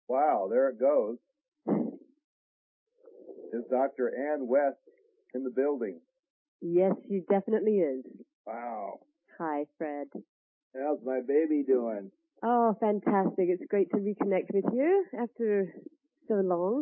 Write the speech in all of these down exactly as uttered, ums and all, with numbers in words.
Wow, there it goes. Is Doctor Ann West in the building? Yes, she definitely is. Wow. Hi, Fred. How's my baby doing? Oh, fantastic. It's great to reconnect with you after so long.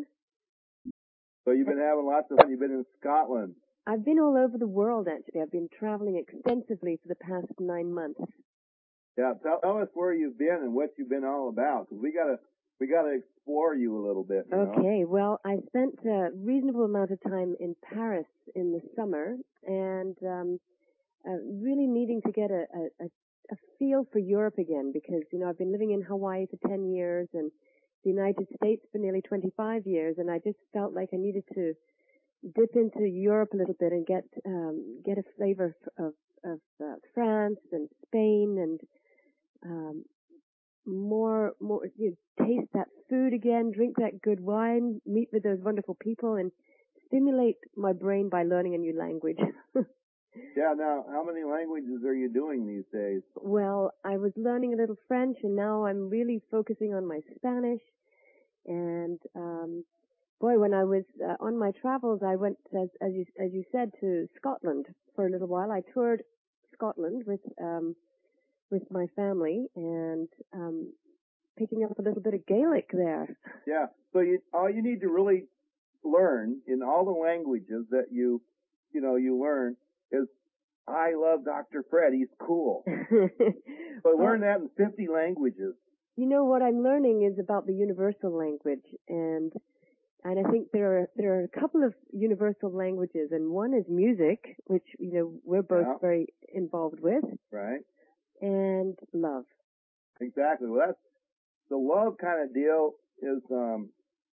So you've been having lots of fun. You've been in Scotland. I've been all over the world, actually. I've been traveling extensively for the past nine months. Yeah, tell, tell us where you've been and what you've been all about, because we gotta we gotta explore you a little bit. You okay, know? Well, I spent a reasonable amount of time in Paris in the summer, and um, uh, really needing to get a, a, a feel for Europe again, because you know I've been living in Hawaii for ten years and the United States for nearly twenty-five years, and I just felt like I needed to dip into Europe a little bit and get um, get a flavor of of uh, France and Spain and um, more more you know, taste that food again, drink that good wine, meet with those wonderful people, and stimulate my brain by learning a new language. Yeah. Now, how many languages are you doing these days? Well, I was learning a little French, and now I'm really focusing on my Spanish. And um, boy, when I was uh, on my travels, I went, as, as you as you said, to Scotland for a little while. I toured Scotland with um, with my family, and um, picking up a little bit of Gaelic there. Yeah. So you all you need to really learn in all the languages that you you know you learn is I love Doctor Fred. He's cool. So well, learn that in fifty languages. You know what I'm learning is about the universal language, and and I think there are there are a couple of universal languages, and one is music, which you know we're both Yeah. very involved with, Right. and love. Exactly. Well, that's the love kind of deal is um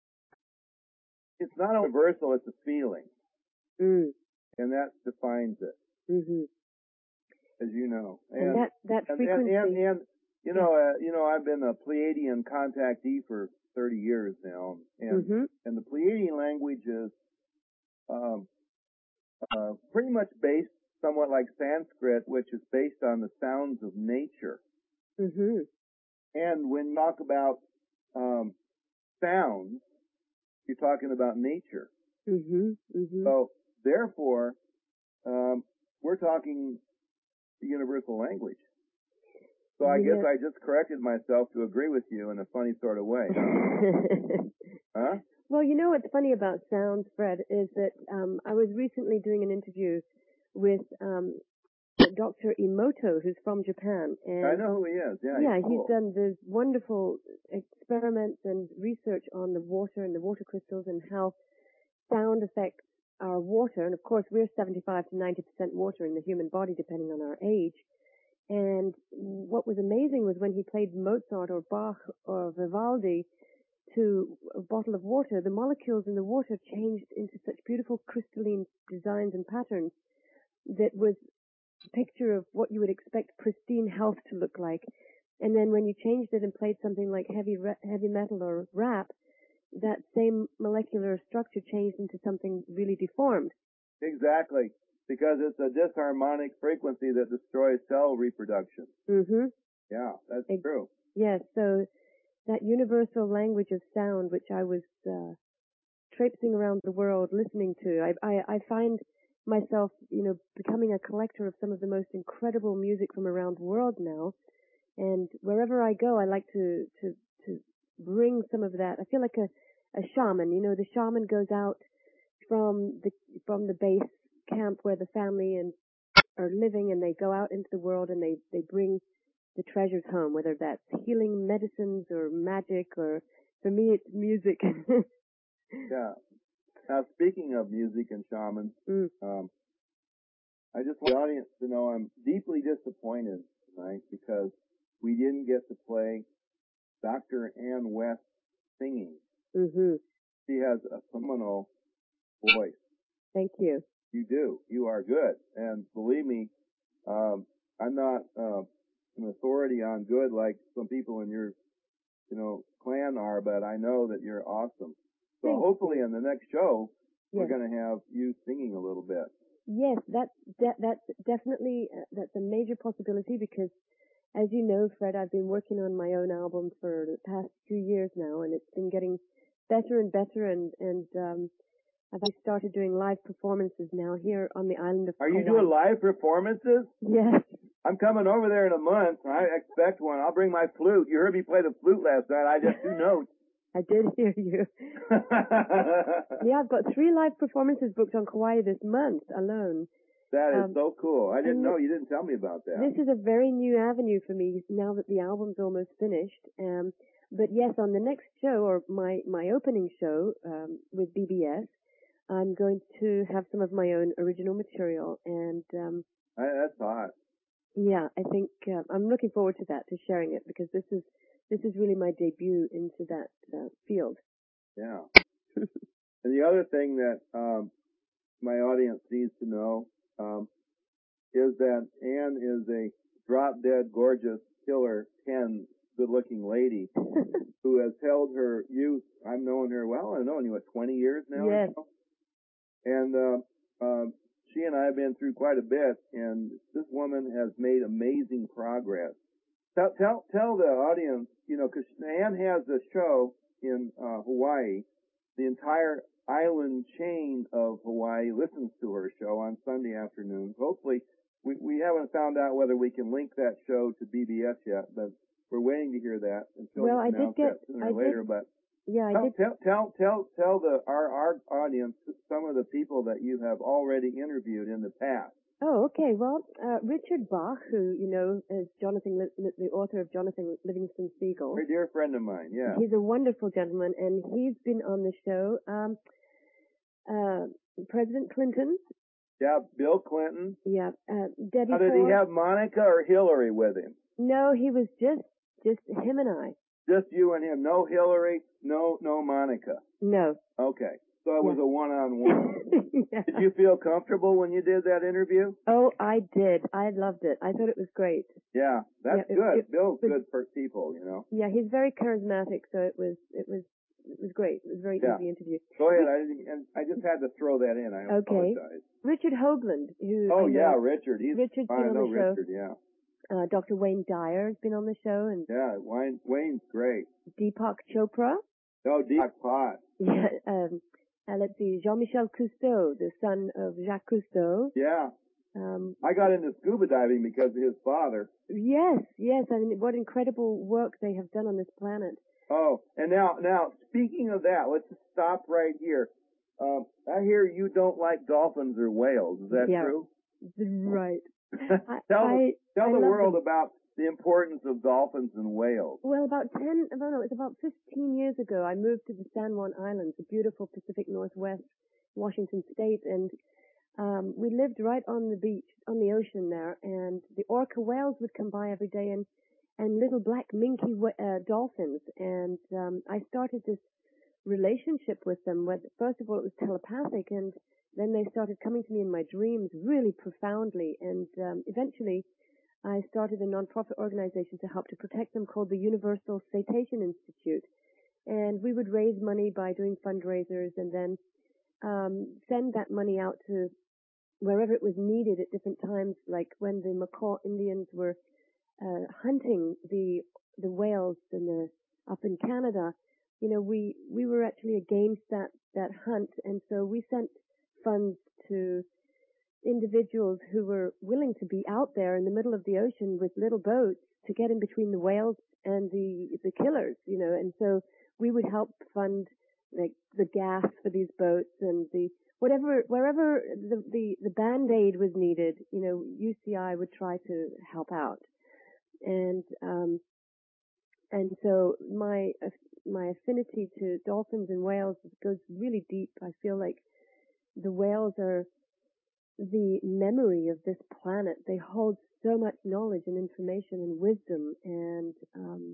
it's not universal, it's a feeling. Mm. And that defines it. Mhm. As you know. And, and that that and, frequency. And, and, and you know, uh, you know, I've been a Pleiadian contactee for thirty years now, and mm-hmm. and the Pleiadian language is um, uh, pretty much based somewhat like Sanskrit, which is based on the sounds of nature. Mm-hmm. And when you talk about um, sounds, you're talking about nature. Mm-hmm. Mm-hmm. So therefore, um, we're talking the universal language. So I you guess know, I just corrected myself to agree with you in a funny sort of way. Huh? Well, you know what's funny about sounds, Fred, is that um, I was recently doing an interview with um, Doctor Emoto, who's from Japan. And I know who he is. Yeah, yeah, he's, cool. he's done these wonderful experiments and research on the water and the water crystals and how sound affects our water. And of course, we're seventy-five to ninety percent water in the human body, depending on our age. And what was amazing was when he played Mozart or Bach or Vivaldi to a bottle of water, the molecules in the water changed into such beautiful crystalline designs and patterns that was a picture of what you would expect pristine health to look like. And then when you changed it and played something like heavy heavy metal or rap, that same molecular structure changed into something really deformed. Exactly. Because it's a disharmonic frequency that destroys cell reproduction. Mm-hmm. Yeah, that's it, true. Yes, so that universal language of sound, which I was uh, traipsing around the world listening to, I, I, I find myself, you know, becoming a collector of some of the most incredible music from around the world now. And wherever I go, I like to, to, to bring some of that. I feel like a, a shaman, you know, the shaman goes out from the, from the base camp where the family and are living, and they go out into the world and they, they bring the treasures home, whether that's healing medicines or magic, or for me it's music. Yeah. Now, speaking of music and shamans, mm. um, I just want the audience to know I'm deeply disappointed tonight because we didn't get to play Doctor Ann West singing. Mm-hmm. She has a phenomenal voice. Thank you. You do. You are good. And believe me, um, I'm not uh, an authority on good like some people in your, you know, clan are, but I know that you're awesome. So Thank hopefully you. in the next show, yes. we're going to have you singing a little bit. Yes, that's de- that's definitely uh, that's a major possibility, because as you know, Fred, I've been working on my own album for the past few years now, and it's been getting better and better, and, and um, I've started doing live performances now here on the island of Are Kauai. you doing live performances? Yes. I'm coming over there in a month. I expect one. I'll bring my flute. You heard me play the flute last night. I just two notes. I did hear you. Yeah, I've got three live performances booked on Kauai this month alone. That is um, so cool. I didn't know. this, You didn't tell me about that. This is a very new avenue for me now that the album's almost finished. Um, but yes, on the next show, or my, my opening show um, with B B S, I'm going to have some of my own original material. And um, I, that's hot. yeah, I think uh, I'm looking forward to that, to sharing it, because this is this is really my debut into that uh, field. Yeah. And the other thing that um, my audience needs to know um, is that Anne is a drop-dead, gorgeous, killer, ten, good-looking lady who has held her youth. I've known her, well, I've known you, what, twenty years now? Yes. Or so? And uh, uh, she and I have been through quite a bit, and this woman has made amazing progress. Tell, tell, tell the audience, you know, because Anne has a show in uh, Hawaii. The entire island chain of Hawaii listens to her show on Sunday afternoons. Hopefully, we, we haven't found out whether we can link that show to B B S yet, but we're waiting to hear that. And she'll well, I announce did get, that sooner I or later. did, But yeah, I tell, did. tell, tell, tell, tell the our, our audience some of the people that you have already interviewed in the past. Oh, okay. Well, uh, Richard Bach, who, you know, is Jonathan, the author of Jonathan Livingston Seagull. A dear friend of mine, yeah. He's a wonderful gentleman, and he's been on the show. Um, uh, President Clinton. Yeah, Bill Clinton. Yeah, uh, Debbie Now, did Ford. he have Monica or Hillary with him? No, he was just, just him and I. Just you and him. No Hillary, no, no Monica. No. Okay. So it yeah. was a one-on-one. Yeah. Did you feel comfortable when you did that interview? Oh, I did. I loved it. I thought it was great. Yeah, that's yeah, it, good. it, Bill's it, good for people, you know. Yeah, he's very charismatic, so it was, it was, it was great. It was a very yeah. easy interview. Go ahead. I, and I just had to throw that in. I okay. apologize. Richard Hoagland, who Oh I know, yeah, Richard. He's Richard's I been on know the show. Richard. Yeah. Uh, Doctor Wayne Dyer has been on the show, and yeah, Wayne Wayne's great. Deepak Chopra. Oh, Deepak Pot. Yeah. Um, uh, let's see, Jean-Michel Cousteau, the son of Jacques Cousteau. Yeah. Um, I got into scuba diving because of his father. Yes, yes. I mean, what incredible work they have done on this planet. Oh, and now, now, speaking of that, let's just stop right here. Um, I hear you don't like dolphins or whales. Is that yeah, true? Right. tell I, tell I the world them. about the importance of dolphins and whales. Well, about ten, no, no, it's about fifteen years ago, I moved to the San Juan Islands, the beautiful Pacific Northwest, Washington State, and um, we lived right on the beach, on the ocean there, and the orca whales would come by every day, and and little black minky uh, dolphins, and um, I started this relationship with them. With, first of all, it was telepathic, and then they started coming to me in my dreams really profoundly, and um, eventually I started a non-profit organization to help to protect them called the Universal Cetacean Institute, and we would raise money by doing fundraisers and then um, send that money out to wherever it was needed at different times, like when the Macaw Indians were uh, hunting the the whales in the up in Canada. You know, we we were actually against that that hunt, and so we sent funds to individuals who were willing to be out there in the middle of the ocean with little boats to get in between the whales and the the killers. You know, and so we would help fund like the gas for these boats and the whatever wherever the the, the band-aid was needed. You know, U C I would try to help out. And um, and so my my affinity to dolphins and whales goes really deep. I feel like the whales are the memory of this planet. They hold so much knowledge and information and wisdom. And um,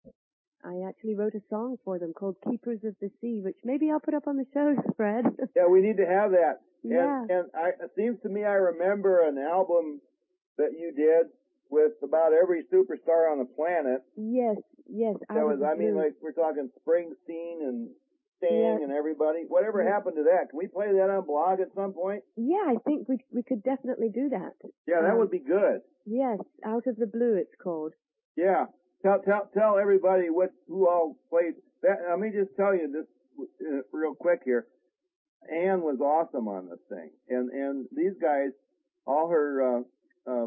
I actually wrote a song for them called "Keepers of the Sea," which maybe I'll put up on the show, Fred. Yeah, we need to have that. Yeah. And, and I, it seems to me I remember an album that you did with about every superstar on the planet. Yes, yes. That was, I mean, like, we're talking Springsteen and Sting yeah. and everybody. Whatever yeah. happened to that? Can we play that on blog at some point? Yeah, I think we we could definitely do that. Yeah, that um, would be good. Yes, Out of the Blue it's called. Yeah. Tell tell tell everybody what who all played. That, let me just tell you this uh, real quick here. Anne was awesome on this thing, and and these guys, all her uh, uh,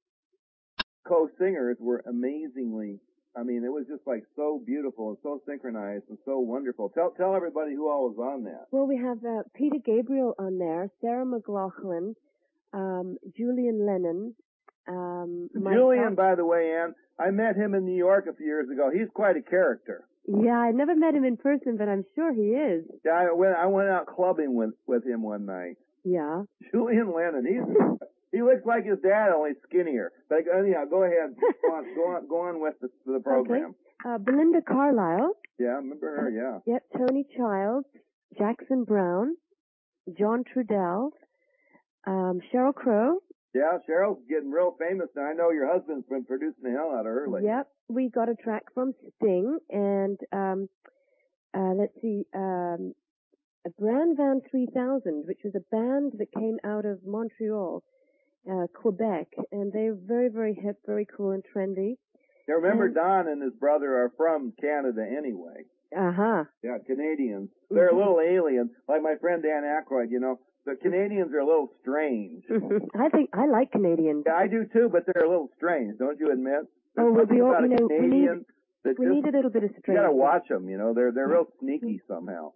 co-singers were amazingly. I mean, it was just like so beautiful and so synchronized and so wonderful. Tell tell everybody who all was on that. Well, we have uh, Peter Gabriel on there, Sarah McLachlan, um, Julian Lennon. Um, Julian, by the way, Ann, I met him in New York a few years ago. He's quite a character. Yeah, I never met him in person, but I'm sure he is. Yeah, I went I went out clubbing with with him one night. Yeah. Julian Lennon, he's he looks like his dad, only skinnier. But anyhow, go ahead, go on, go on, go on with the, the program. Okay. Uh, Belinda Carlisle. Yeah, I remember her. Yeah. Yep. Tony Childs, Jackson Brown, John Trudell, um, Sheryl Crow. Yeah, Cheryl's getting real famous now. I know your husband's been producing the hell out of her lately. Yep. We got a track from Sting, and um, uh, let's see, um, a Brand Van three thousand, which was a band that came out of Montreal, uh, Quebec, and they're very, very hip, very cool and trendy. Yeah, remember and, Don and his brother are from Canada anyway. Uh-huh. Yeah, Canadians. They're mm-hmm. a little alien, like my friend Dan Aykroyd, you know. The Canadians are a little strange. I think, I like Canadians. Yeah, I do too, but they're a little strange, don't you admit? There's oh, well, we all, you know, we need, we just, need a little bit of strange. You gotta watch them, you know, they're, they're real sneaky somehow.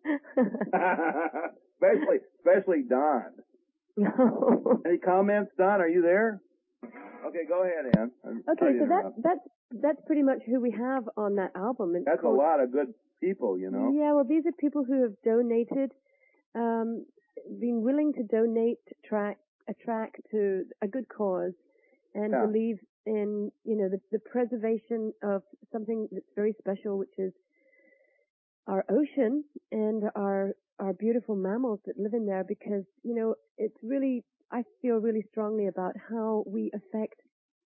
especially, especially Don. No. Any comments, Don? Are you there? Okay, go ahead, Ann. I'm okay, so that, that's, that's pretty much who we have on that album. It's that's called, a lot of good people, you know? Yeah, well, these are people who have donated, um, been willing to donate track, a track to a good cause and yeah. believe in, you know, the, the preservation of something that's very special, which is our ocean and our, our beautiful mammals that live in there, because, you know, it's really, I feel really strongly about how we affect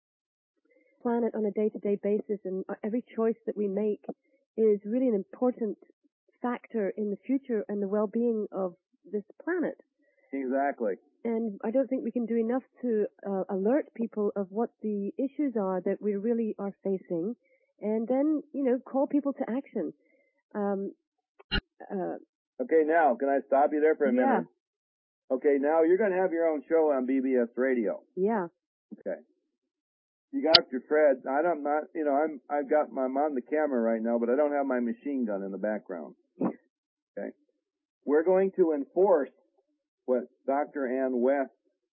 the planet on a day-to-day basis, and every choice that we make is really an important factor in the future and the well-being of this planet. Exactly. And I don't think we can do enough to uh, alert people of what the issues are that we really are facing, and then, you know, call people to action. Um, uh, okay, now, can I stop you there for a yeah. minute? Okay, now you're going to have your own show on B B S Radio. Yeah. Okay. You got your Fred. I don't not, you know, I'm, I've got my, I'm on the camera right now, but I don't have my machine gun in the background. Okay. We're going to enforce what Doctor Ann West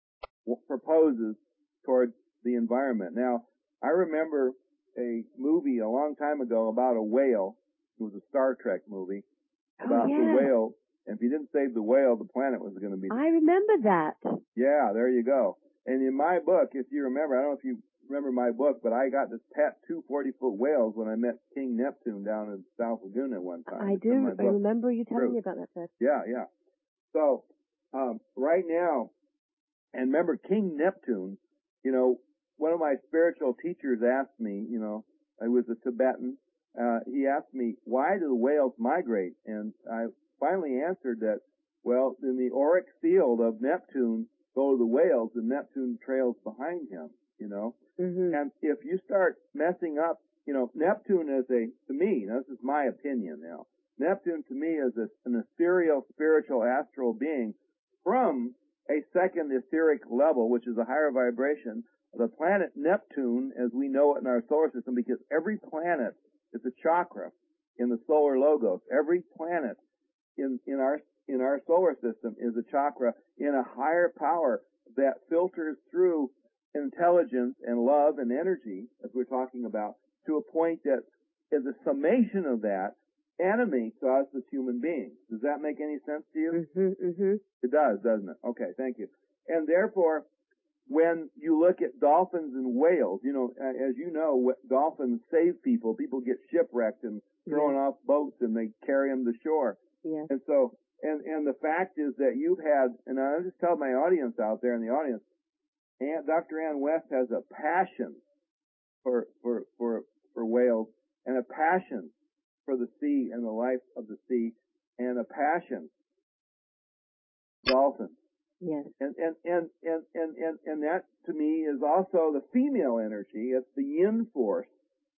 proposes towards the environment. Now, I remember a movie a long time ago about a whale. It was a Star Trek movie about oh, yeah. the whale. And if you didn't save the whale, the planet was going to be. I remember that. Yeah, there you go. And in my book, if you remember, I don't know if you remember my book, but I got to pet two forty-foot whales when I met King Neptune down in South Laguna one time. I it's do. I remember you telling True. me about that, Fred. Yeah, yeah. So, um, right now, and remember King Neptune, you know, one of my spiritual teachers asked me, you know, I was a Tibetan, uh, he asked me, why do the whales migrate? And I finally answered that, well, in the auric field of Neptune go the whales, and Neptune trails behind him, you know. Mm-hmm. And if you start messing up, you know, Neptune is a, to me, now this is my opinion now, Neptune to me is a, an ethereal, spiritual, astral being from a second etheric level, which is a higher vibration. The planet Neptune, as we know it in our solar system, because every planet is a chakra in the solar logos. Every planet in, in our in our solar system is a chakra in a higher power that filters through intelligence and love and energy, as we're talking about, to a point that is a summation of that animates us as human beings. Does that make any sense to you? Mm-hmm, mm-hmm. It does, doesn't it? Okay, thank you. And therefore, when you look at dolphins and whales, you know, as you know, dolphins save people. People get shipwrecked and thrown yeah. off boats, and they carry them to shore. Yeah. And so, and and the fact is that you've had, and I just tell my audience out there in the audience, Aunt, Doctor Ann West has a passion for for for for whales, and a passion for the sea and the life of the sea, and a passion for dolphins. Yes. And, and, and, and, and, and, and that to me is also the female energy. It's the yin force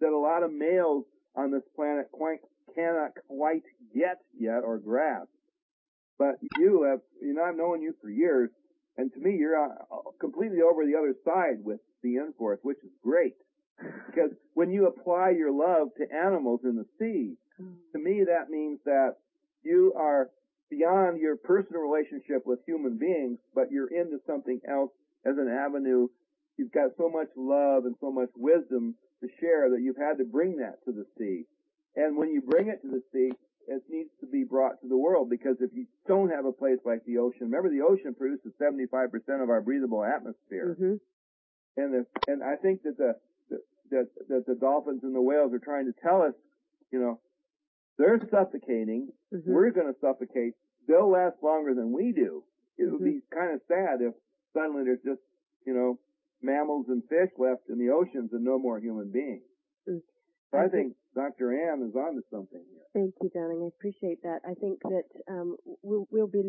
that a lot of males on this planet quite, cannot quite get yet or grasp. But you have, you know, I've known you for years, and to me, you're uh, completely over the other side with the N-Force, which is great. Because when you apply your love to animals in the sea, to me that means that you are beyond your personal relationship with human beings, but you're into something else as an avenue. You've got so much love and so much wisdom to share that you've had to bring that to the sea. And when you bring it to the sea, it needs to be brought to the world, because if you don't have a place like the ocean, remember the ocean produces seventy-five percent of our breathable atmosphere. Mm-hmm. And the, and I think that the, that, that the dolphins and the whales are trying to tell us, you know, they're suffocating. Mm-hmm. We're going to suffocate. They'll last longer than we do. It mm-hmm. would be kind of sad if suddenly there's just, you know, mammals and fish left in the oceans and no more human beings. Mm. So I, I think, think Doctor Ann is onto something here. Thank you, darling. I appreciate that. I think that um, we'll, we'll be,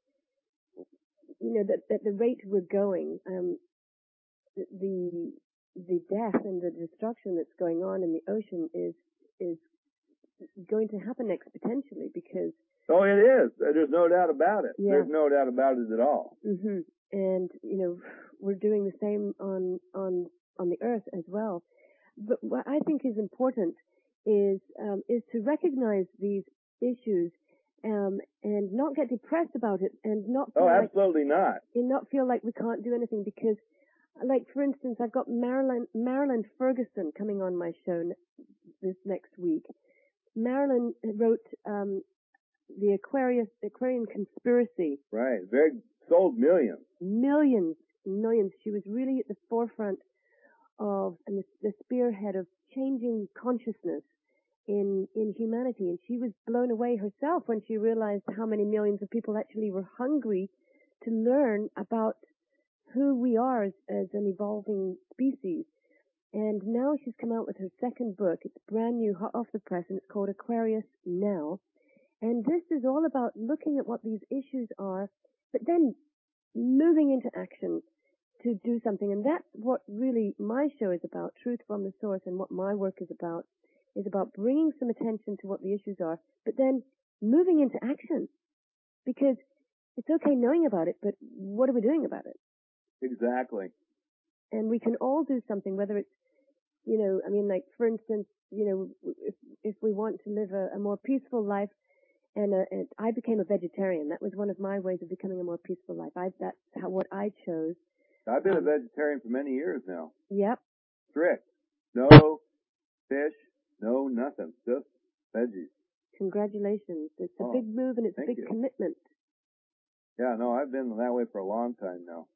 you know, that at the rate we're going, um, the the death and the destruction that's going on in the ocean is is going to happen exponentially, because oh, it is. There's no doubt about it. Yeah. There's no doubt about it at all. Mm-hmm. And you know, we're doing the same on on on the earth as well. But what I think is important is um, is to recognize these issues um, and not get depressed about it, and not feel oh, like, absolutely not, and not feel like we can't do anything. Because, like for instance, I've got Marilyn Marilyn Ferguson coming on my show this next week. Marilyn wrote um, the Aquarius Aquarian Conspiracy. Right, very sold millions, millions, millions. She was really at the forefront of and the, the spearhead of changing consciousness in in humanity, and she was blown away herself when she realized how many millions of people actually were hungry to learn about who we are as, as an evolving species. And now she's come out with her second book. It's brand new, hot off the press, and it's called Aquarius Now. And this is all about looking at what these issues are, but then moving into action to do something. And that's what really my show is about, Truth from the Source, and what my work is about, is about bringing some attention to what the issues are, but then moving into action. Because it's okay knowing about it, but what are we doing about it? Exactly. And we can all do something, whether it's, you know, I mean, like, for instance, you know, if, if we want to live a, a more peaceful life, and, uh, and I became a vegetarian. That was one of my ways of becoming a more peaceful life. I, that's how, what I chose. I've been um, a vegetarian for many years now. Yep. Strict. No fish, no nothing. Just veggies. Congratulations. It's a oh, big move, and it's a big you. commitment. Yeah, no, I've been that way for a long time now.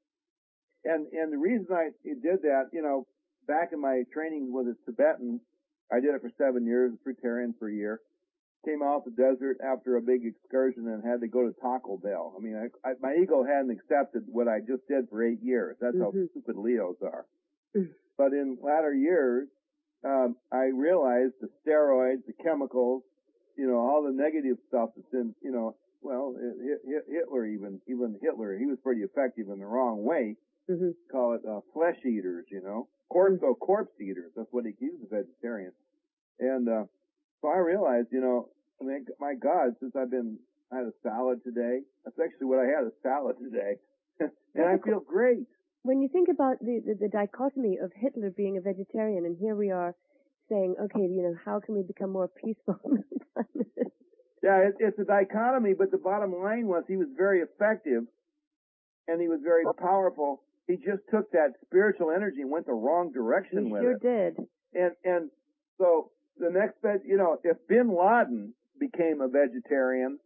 And and the reason I did that, you know, back in my training with the Tibetans, I did it for seven years, fruitarian for a year. Came off the desert after a big excursion and had to go to Taco Bell. I mean, I, I, my ego hadn't accepted what I just did for eight years. That's mm-hmm. how stupid Leos are. Mm-hmm. But in latter years, um, I realized the steroids, the chemicals, you know, all the negative stuff that's in, you know, well, Hitler even, even Hitler, he was pretty effective in the wrong way. Mm-hmm. Call it uh, flesh eaters, you know, corpse, mm-hmm. oh, corpse eaters. That's what he accused the vegetarians. And uh, so I realized, you know, I mean, my God, since I've been, I had a salad today. That's actually what I had, a salad today. And I feel great. When you think about the, the, the dichotomy of Hitler being a vegetarian, and here we are saying, okay, you know, how can we become more peaceful? Yeah, it, it's a dichotomy, but the bottom line was he was very effective, and he was very powerful. He just took that spiritual energy and went the wrong direction he with sure it. He sure did. And, and so the next, you know, if Bin Laden became a vegetarian,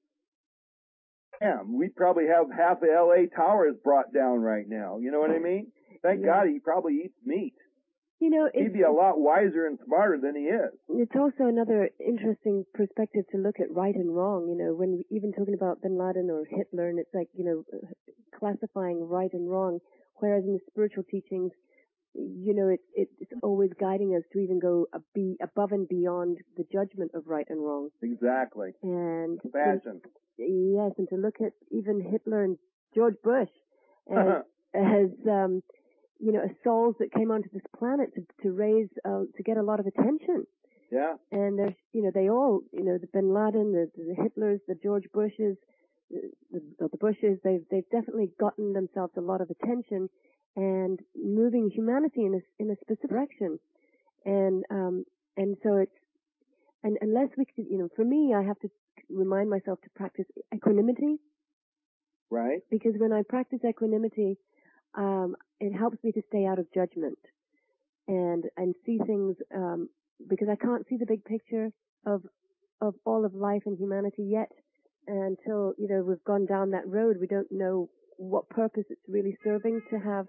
damn, we'd probably have half the L A towers brought down right now. You know what I mean? Thank yeah. God he probably eats meat. You know, he'd be a lot wiser and smarter than he is. It's also another interesting perspective to look at right and wrong. You know, when we, even talking about Bin Laden or Hitler, and it's like, you know, classifying right and wrong, whereas in the spiritual teachings, you know, it's it, it's always guiding us to even go a be above and beyond the judgment of right and wrong. Exactly. And passion. To, yes, and to look at even Hitler and George Bush as, as um, you know, souls that came onto this planet to, to raise, uh, to get a lot of attention. Yeah. And there's, you know, they all, you know, the Bin Laden, the, the Hitlers, the George Bushes, the, the, the Bushes, they've, they've definitely gotten themselves a lot of attention and moving humanity in a, in a specific direction. And, um, and so it's, and unless we could, you know, for me, I have to remind myself to practice equanimity. Right. Because when I practice equanimity, um, it helps me to stay out of judgment and, and see things, um, because I can't see the big picture of, of all of life and humanity yet until, you know, we've gone down that road. We don't know what purpose it's really serving to have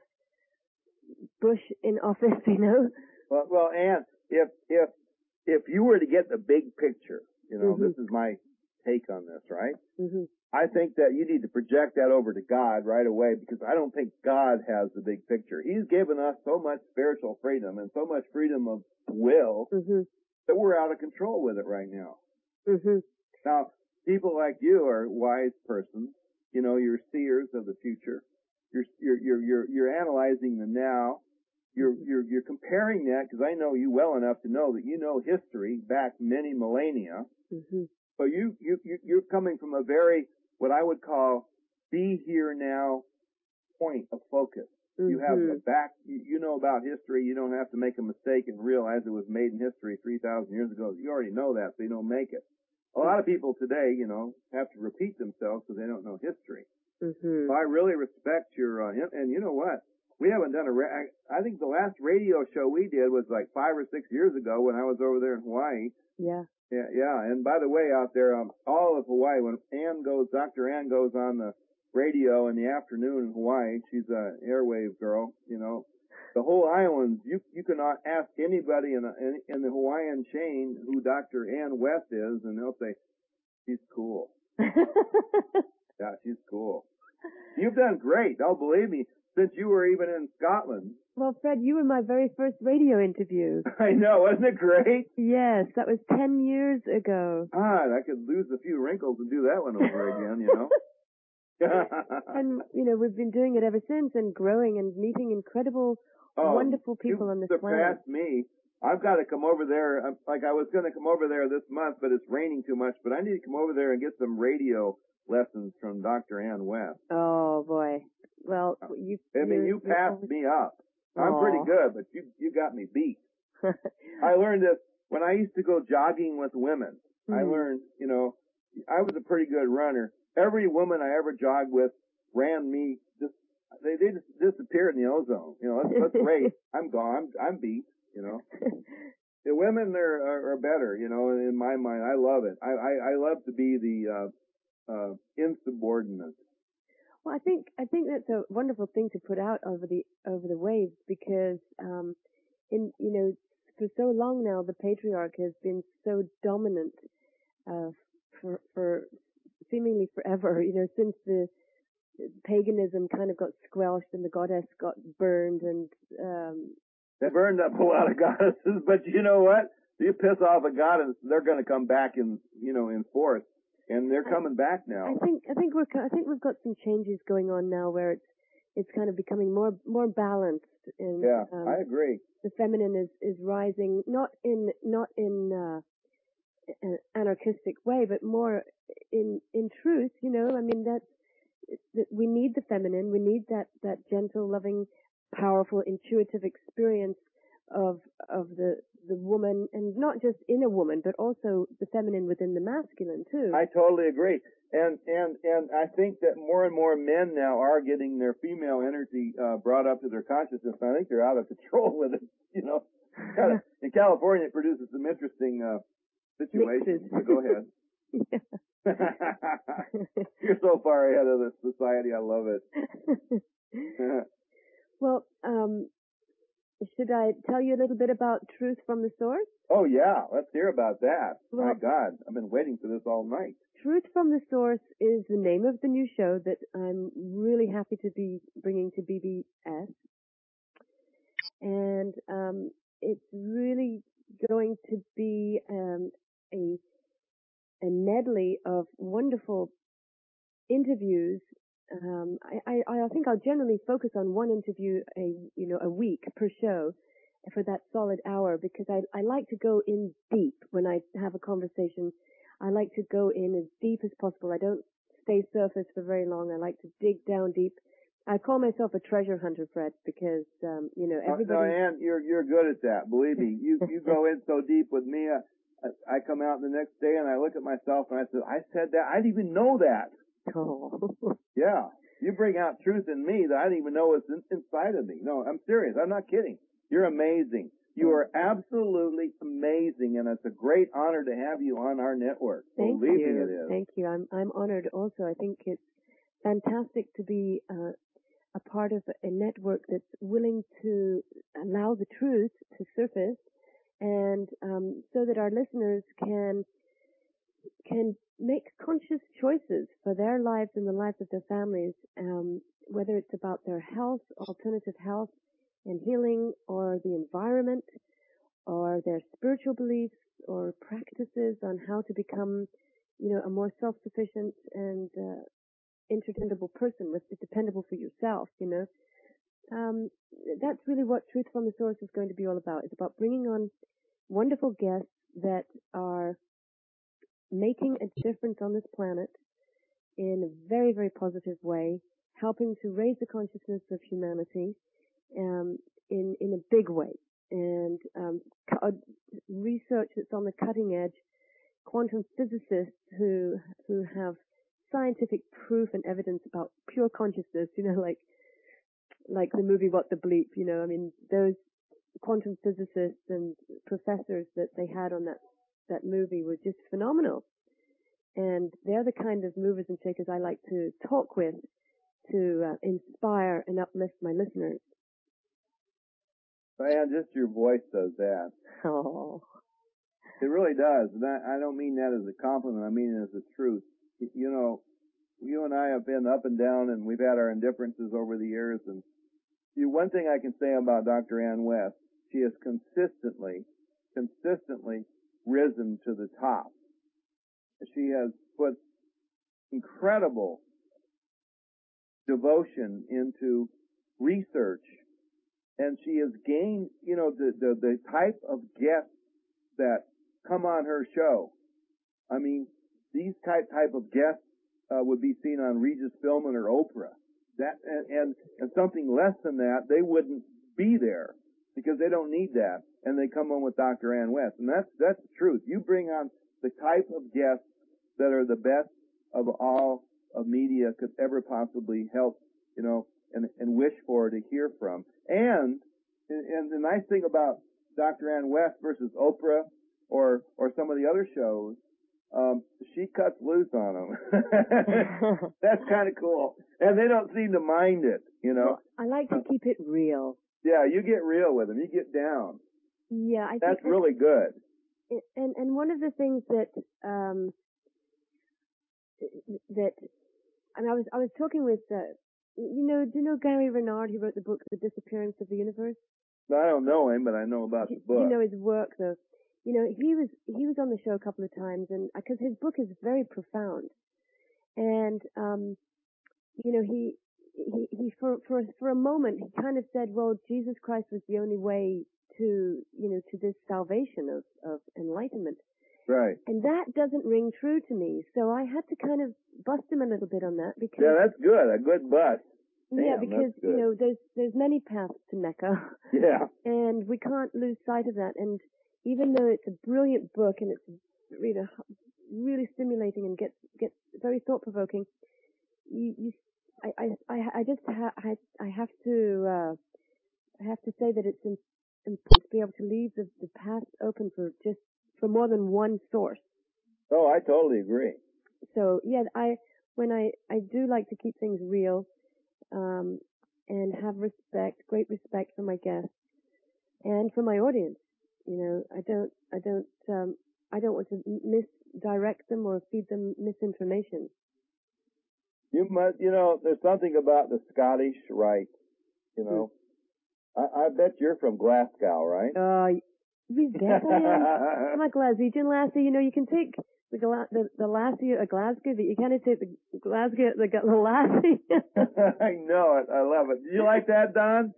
Bush in office, you know? Well, well, Ann, if, if, if you were to get the big picture, you know, mm-hmm. this is my take on this, right? Mm-hmm. I think that you need to project that over to God right away because I don't think God has the big picture. He's given us so much spiritual freedom and so much freedom of will mm-hmm. that we're out of control with it right now. Mm-hmm. Now, people like you are wise persons. You know, you're seers of the future. You're you're you're you're, you're analyzing the now. You're you're you're comparing that because I know you well enough to know that you know history back many millennia. Mm-hmm. So you you you you're coming from a very what I would call be here now point of focus. Mm-hmm. You have a back, you, you know about history. You don't have to make a mistake and realize it was made in history three thousand years ago. You already know that, so you don't make it. A lot of people today, you know, have to repeat themselves because they don't know history. Mm-hmm. So I really respect your, uh, and you know what? We haven't done a, ra- I think the last radio show we did was like five or six years ago when I was over there in Hawaii. Yeah. Yeah, yeah. And by the way, out there, um, all of Hawaii, when Ann goes, Doctor Ann goes on the radio in the afternoon in Hawaii, she's a airwave girl, you know. The whole island, you you can ask anybody in, a, in in the Hawaiian chain who Doctor Ann West is, and they'll say, she's cool. Yeah, she's cool. You've done great. Oh, believe me, since you were even in Scotland. Well, Fred, you were my very first radio interview. I know, wasn't it great? Yes, that was ten years ago. Ah, I could lose a few wrinkles and do that one over again, you know. And, you know, we've been doing it ever since and growing and meeting incredible, oh, wonderful people on this planet. You surpassed me. I've got to come over there. Like I was going to come over there this month, but it's raining too much. But I need to come over there and get some radio lessons from Doctor Ann West. Oh, boy. Well, you... I mean, you passed me up. I'm pretty good, but you you got me beat. I learned this when I used to go jogging with women. Mm. I learned, you know, I was a pretty good runner. Every woman I ever jogged with ran me just they they just disappeared in the ozone. You know, let's let's race. I'm gone. I'm, I'm beat. You know, the women are, are are better. You know, in my mind, I love it. I I, I love to be the uh, uh, insubordinate. Well, I think I think that's a wonderful thing to put out over the over the waves because, um, in you know, for so long now the patriarch has been so dominant uh, for for seemingly forever. You know, since the paganism kind of got squelched and the goddess got burned and um, they burned up a lot of goddesses. But you know what? You piss off a goddess, they're going to come back in you know in force. And they're coming I, back now. I think I think we're I think we've got some changes going on now where it's it's kind of becoming more more balanced. And yeah, um, I agree. The feminine is, is rising not in not in uh, an anarchistic way, but more in in truth. You know, I mean that's that we need the feminine. We need that that gentle, loving, powerful, intuitive experience of of the the woman, and not just in a woman, but also the feminine within the masculine too. I totally agree, and and and I think that more and more men now are getting their female energy uh, brought up to their consciousness. And I think they're out of control with it. You know, kind of, in California, it produces some interesting uh, situations. So go ahead. You're so far ahead of this society. I love it. Well, um. Should I tell you a little bit about Truth from the Source? Oh, yeah. Let's hear about that. Well, my God. I've been waiting for this all night. Truth from the Source is the name of the new show that I'm really happy to be bringing to B B S. And um, it's really going to be um, a, a medley of wonderful interviews um, I, I, I think I'll generally focus on one interview a you know a week per show for that solid hour, because I I like to go in deep when I have a conversation. I like to go in as deep as possible. I don't stay surface for very long. I like to dig down deep. I call myself a treasure hunter, Fred, because um, you know everybody. No, Ann, you're you're good at that. Believe me, you you go in so deep with me. I, I come out the next day and I look at myself and I said, I said that. I didn't even know that. Oh. Yeah, you bring out truth in me that I didn't even know was in, inside of me. No, I'm serious. I'm not kidding. You're amazing. You are absolutely amazing, and it's a great honor to have you on our network. Thank Believe you. me, it is. Thank you. I'm I'm honored also. I think it's fantastic to be uh, a part of a network that's willing to allow the truth to surface, and um, so that our listeners can can make conscious choices for their lives and the lives of their families, um, whether it's about their health, alternative health and healing, or the environment, or their spiritual beliefs or practices on how to become, you know, a more self-sufficient and uh, interdependable person with dependable for yourself, you know. Um, that's really what Truth from the Source is going to be all about. It's about bringing on wonderful guests that are making a difference on this planet in a very, very positive way, helping to raise the consciousness of humanity um, in in a big way, and um, research that's on the cutting edge, quantum physicists who who have scientific proof and evidence about pure consciousness, you know, like like the movie What the Bleep, you know, I mean, those quantum physicists and professors that they had on that that movie were just phenomenal. And they're the kind of movers and shakers I like to talk with to uh, inspire and uplift my listeners. Man, just your voice does that. Oh. It really does. And I, I don't mean that as a compliment. I mean it as the truth. You know, you and I have been up and down, and we've had our indifferences over the years. And you, one thing I can say about Doctor Ann West, she has consistently, consistently risen to the top. She has put incredible devotion into research, and she has gained, you know, the, the, the type of guests that come on her show. I mean, these type, type of guests uh, would be seen on Regis Philbin or Oprah. That, and, and, and something less than that, they wouldn't be there because they don't need that. And they come on with Doctor Ann West. And that's, that's the truth. You bring on the type of guests that are the best of all of media could ever possibly help, you know, and, and wish for to hear from. And, and the nice thing about Doctor Ann West versus Oprah or, or some of the other shows, um, she cuts loose on them. That's kind of cool. And they don't seem to mind it, you know. Well, I like to keep it real. Yeah, you get real with them. You get down. Yeah, I That's think really good. And and one of the things that um that and I was I was talking with uh, you know do you know Gary Renard, who wrote the book The Disappearance of the Universe? I don't know him, but I know about the book. You know his work, though. You know he was he was on the show a couple of times, and because his book is very profound, and um you know he he he for for for a moment he kind of said, well, Jesus Christ was the only way to you know to this salvation of of enlightenment. Right. And that doesn't ring true to me. So I had to kind of bust him a little bit on that because yeah, that's good. A good bust. Damn, yeah, because you know there's there's many paths to Mecca. Yeah. And we can't lose sight of that. And even though it's a brilliant book and it's you know really stimulating and gets gets very thought provoking, you, you I I I just ha, I I have to uh, I have to say that it's important to be able to leave the, the path open for just for more than one source. Oh, I totally agree. So yeah, I when I I do like to keep things real, um, and have respect, great respect for my guests and for my audience. You know, I don't I don't um, I don't want to misdirect them or feed them misinformation. You must, you know, there's something about the Scottish rite. You know, hmm. I, I bet you're from Glasgow, right? Uh, We get that. I'm a Glaswegian lassie. You know, you can take the gla- the, the lassie at Glasgow, but you can't take the Glasgow at the, the lassie. I know it. I love it. Did you like that, Don?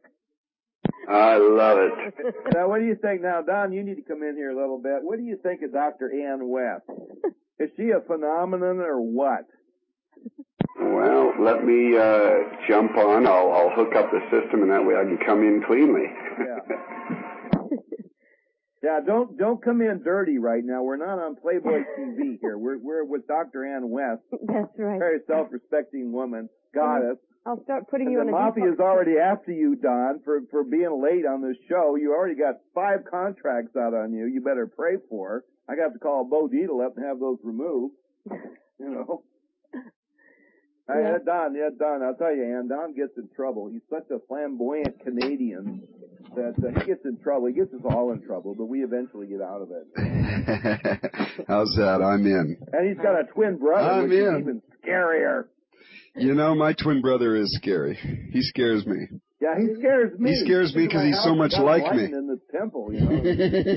I love it. Now, what do you think? Now, Don, you need to come in here a little bit. What do you think of Doctor Ann West? Is she a phenomenon or what? Well, let me uh, jump on. I'll, I'll hook up the system, and that way I can come in cleanly. Yeah. Yeah, don't don't come in dirty right now. We're not on Playboy T V here. We're we're with Doctor Ann West. That's right. Very self-respecting woman, goddess. I'll start putting and you on the a mafia is already after you, Don, for for being late on this show. You already got five contracts out on you. You better pray for her. I got to call Bo Dietl up and have those removed. You know. I Yeah. had Don, yeah, Don, I'll tell you, Ann, Don gets in trouble. He's such a flamboyant Canadian that uh, he gets in trouble. He gets us all in trouble, but we eventually get out of it. How's that? I'm in. And he's got a twin brother, I'm which in. is even scarier. You know, my twin brother is scary. He scares me. Yeah, he scares me. He scares me because he's so much like me. In the temple, you know.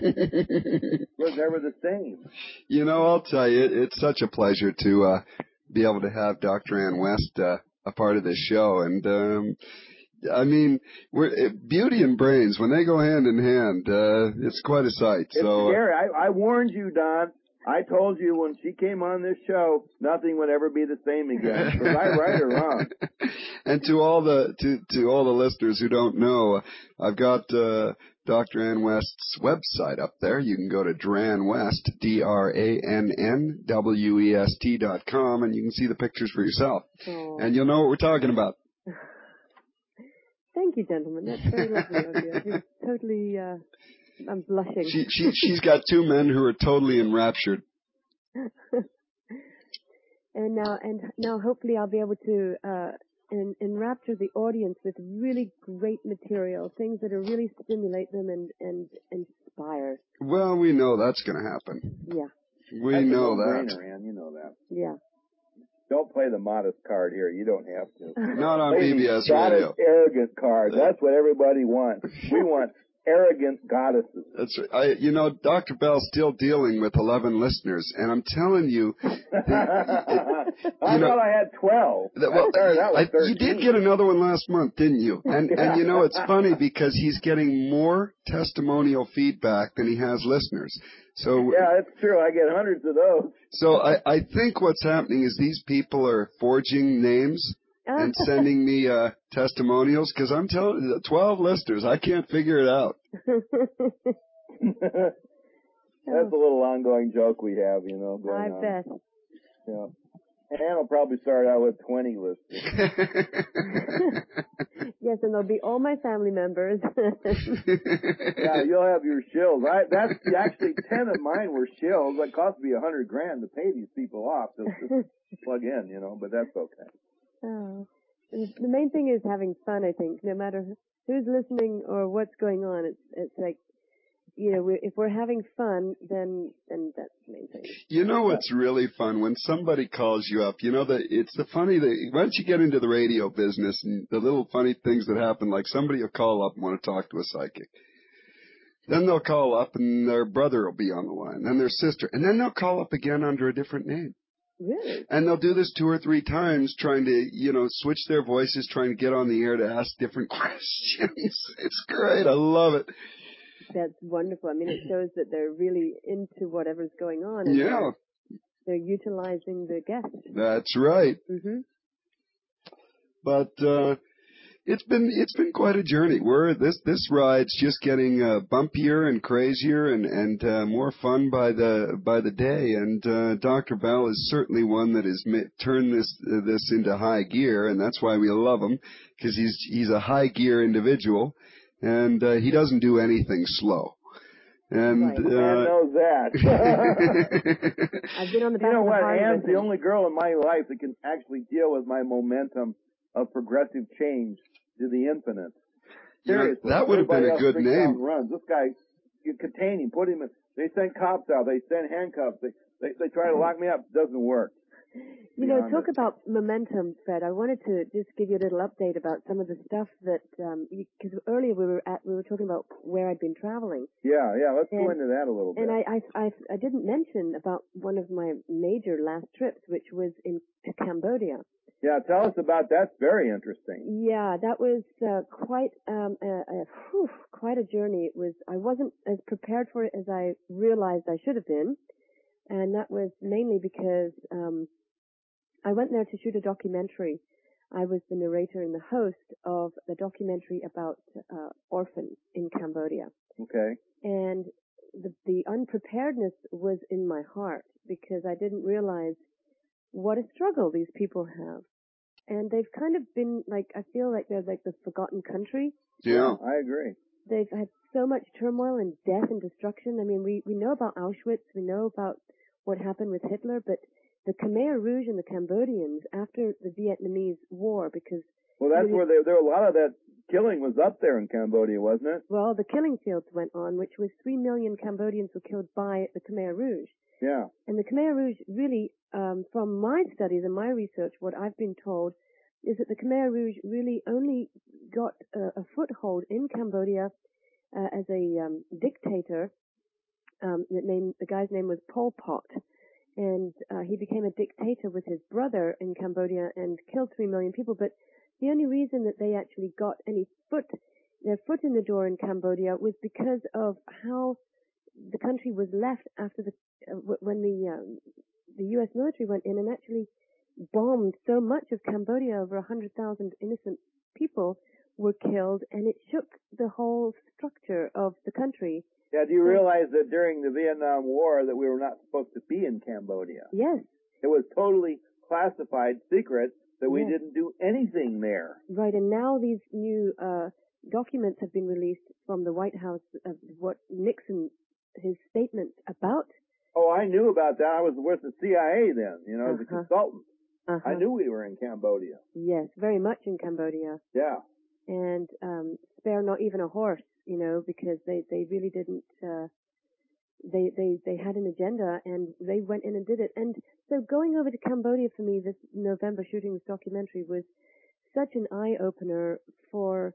We're never the same. You know, I'll tell you, it's such a pleasure to uh be able to have Doctor Ann West uh, a part of this show. And, um, I mean, we're, it, beauty and brains, when they go hand in hand, uh, it's quite a sight. It's so, scary. I, I warned you, Don. I told you when she came on this show, nothing would ever be the same again. Was I right or wrong? And to all the to to all the listeners who don't know, I've got uh, Doctor Ann West's website up there. You can go to Dran West, D R A N N W E S T dot com, and you can see the pictures for yourself. Oh. And you'll know what we're talking about. Thank you, gentlemen. That's very lovely of you. You're totally, uh, I'm blushing. She, she, she's got two men who are totally enraptured. and now, and now, hopefully, I'll be able to uh, en- enrapture the audience with really great material, things that will really stimulate them and and inspire. Well, we know that's going to happen. Yeah. We That's know a that. no-brainer, Ann. You know that. Yeah. Don't play the modest card here. You don't have to. Not on Play B B the S goddess Radio. arrogant card. That's what everybody wants. We want arrogant goddesses. That's right. I, you know, Doctor Bell's still dealing with eleven listeners, and I'm telling you, the, it, I you know, thought I had twelve. that, well, I started out with I, you did get another one last month, didn't you? And and you know, it's funny because he's getting more testimonial feedback than he has listeners. So yeah, that's true. I get hundreds of those. So I, I think what's happening is these people are forging names and sending me uh, testimonials because I'm telling you, twelve listeners. I can't figure it out. That's a little ongoing joke we have, you know. Going I on. bet. Yeah. Ann will probably start out with twenty listeners. Yes, and they'll be all my family members. Yeah, you'll have your shills. I, that's actually ten of mine were shills. That cost me a hundred grand to pay these people off to just plug in, you know. But that's okay. Oh. And the main thing is having fun, I think. No matter who's listening or what's going on, it's it's like, you know, we, if we're having fun, then then that's the main thing. You know what's really fun? When somebody calls you up, you know, that it's the funny that once you get into the radio business and the little funny things that happen, like somebody will call up and want to talk to a psychic. Then they'll call up and their brother will be on the line, then their sister, and then they'll call up again under a different name. Really? And they'll do this two or three times, trying to, you know, switch their voices, trying to get on the air to ask different questions. It's great. I love it. That's wonderful. I mean, it shows that they're really into whatever's going on. And Yeah. They're, they're utilizing the guest. That's right. Mm-hmm. But, uh, it's been, it's been quite a journey. We're, this, this ride's just getting, uh, bumpier and crazier and, and, uh, more fun by the, by the day. And, uh, Doctor Bell is certainly one that has ma- turned this, uh, this into high gear. And that's why we love him, because he's, he's a high gear individual. And, uh, he doesn't do anything slow. And, Right. uh, Ann knows that. I've been on the back You know of the what? hard Ann's with the him. only girl in my life that can actually deal with my momentum of progressive change to the infinite. You know, Seriously. that would have been Everybody a else good freaks out name. and runs. This guy, you contain him, put him in. They send cops out. They send handcuffs. They, they, they try to lock me up. It doesn't work. You know, beyond talk it. about momentum, Fred. I wanted to just give you a little update about some of the stuff that, because um, earlier we were at, we were talking about where I'd been traveling. Yeah, yeah. Let's and, go into that a little bit. And I, I, I, I didn't mention about one of my major last trips, which was in to Cambodia. Yeah, tell us about that. It's very interesting. Yeah, that was uh, quite um, a, a whew, quite a journey. It was. I wasn't as prepared for it as I realized I should have been, and that was mainly because um, I went there to shoot a documentary. I was the narrator and the host of the documentary about uh, orphans in Cambodia. Okay. And the, the unpreparedness was in my heart because I didn't realize what a struggle these people have. And they've kind of been like, I feel like they're like the forgotten country. Yeah. I agree. They've had so much turmoil and death and destruction. I mean, we, we know about Auschwitz. We know about what happened with Hitler, but the Khmer Rouge and the Cambodians after the Vietnamese War, because... Well, that's where there, there a lot of that killing was up there in Cambodia, wasn't it? Well, the killing fields went on, which was three million Cambodians were killed by the Khmer Rouge. Yeah. And the Khmer Rouge really, um, from my studies and my research, what I've been told is that the Khmer Rouge really only got a, a foothold in Cambodia uh, as a um, dictator. Um, the name, the guy's name was Pol Pot. And uh, he became a dictator with his brother in Cambodia and killed three million people. But the only reason that they actually got any foot, their foot in the door in Cambodia was because of how the country was left after the, uh, when the, um, the U S military went in and actually bombed so much of Cambodia. Over a hundred thousand innocent people were killed, and it shook the whole structure of the country. Yeah, do you realize that during the Vietnam War that we were not supposed to be in Cambodia? Yes. It was totally classified secret that we yes. didn't do anything there. Right, and now these new uh documents have been released from the White House of what Nixon, his statement about. Oh, I knew about that. I was with the C I A then, you know, uh-huh. as a consultant. Uh-huh. I knew we were in Cambodia. Yes, very much in Cambodia. Yeah. And um spare not even a horse, you know, because they, they really didn't, uh, they, they, they had an agenda and they went in and did it. And so going over to Cambodia for me this November shooting this documentary was such an eye-opener for,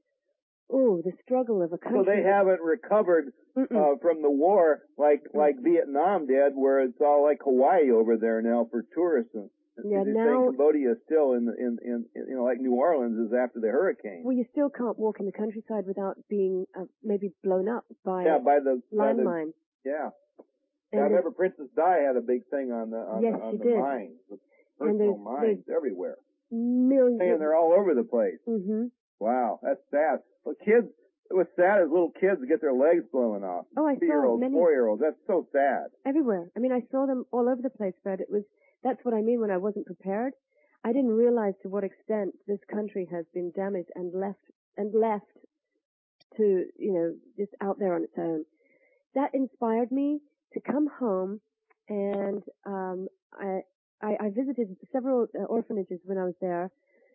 oh, the struggle of a country. So they haven't recovered uh, from the war like, like mm. Vietnam did, where it's all like Hawaii over there now for tourists. And, Yeah, You're now saying Cambodia is still in, in, in, in, you know, like New Orleans is after the hurricane. Well, you still can't walk in the countryside without being uh, maybe blown up by yeah, by the landmine. Yeah. And yeah, I remember Princess Di had a big thing on the on yes, the, on she the did. mines, the personal and there's, mines there's everywhere. Millions. And they're all over the place. Mm-hmm. Wow, that's sad. Well, kids, it was sad as little kids get their legs blown off. Oh, I saw many. Four-year-olds, that's so sad. Everywhere. I mean, I saw them all over the place, Fred. It was, that's what I mean when I wasn't prepared. I didn't realize to what extent this country has been damaged and left, and left to, you know, just out there on its own. That inspired me to come home, and um, I, I, I visited several uh, orphanages when I was there,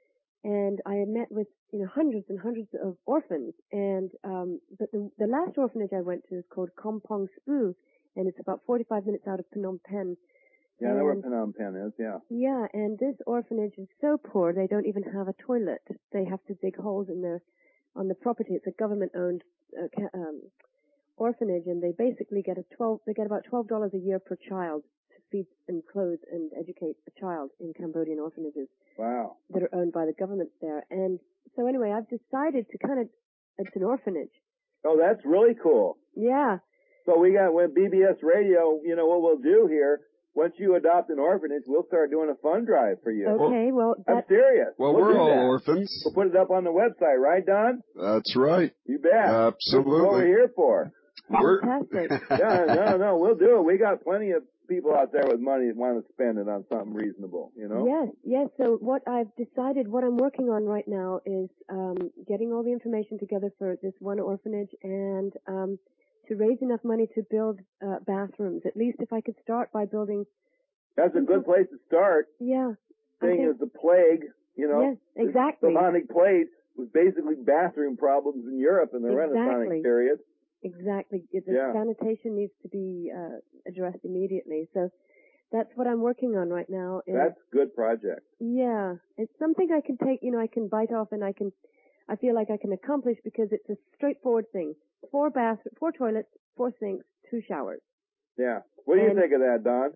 and I had met with, you know, hundreds and hundreds of orphans. And um, but the, the last orphanage I went to is called Kompong Spu, and it's about forty-five minutes out of Phnom Penh. Yeah, I know where Phnom Penh is, yeah. Yeah, and this orphanage is so poor they don't even have a toilet. They have to dig holes in their, on the property. It's a government-owned uh, um, orphanage, and they basically get a twelve. They get about twelve dollars a year per child to feed and clothe and educate a child in Cambodian orphanages. Wow. That are owned by the government there. And so anyway, I've decided to kind of, it's an orphanage. Oh, that's really cool. Yeah. So we got, with B B S Radio, you know, what we'll do here, once you adopt an orphanage, we'll start doing a fund drive for you. Okay, well, that's... I'm serious. Well, we'll we're all that. orphans. We'll put it up on the website, right, Don? That's right. You bet. Absolutely. That's what we're here for. We're... Fantastic. yeah, no, no, we'll do it. We got plenty of people out there with money that want to spend it on something reasonable, you know? Yes, yes. So what I've decided, what I'm working on right now is um, getting all the information together for this one orphanage and um, to raise enough money to build uh, bathrooms. At least if I could start by building... That's a good place to start. Yeah. Seeing as the plague, you know? Yes, exactly. The bubonic plague was basically bathroom problems in Europe in the exactly. Renaissance period. Exactly. The yeah. sanitation needs to be uh, addressed immediately. So That's what I'm working on right now. is- That's a good project. Yeah, it's something I can take, you know, I can bite off and I can, I feel like I can accomplish because it's a straightforward thing. Four bath, four toilets, four sinks, two showers. Yeah. What do you And- think of that, Don?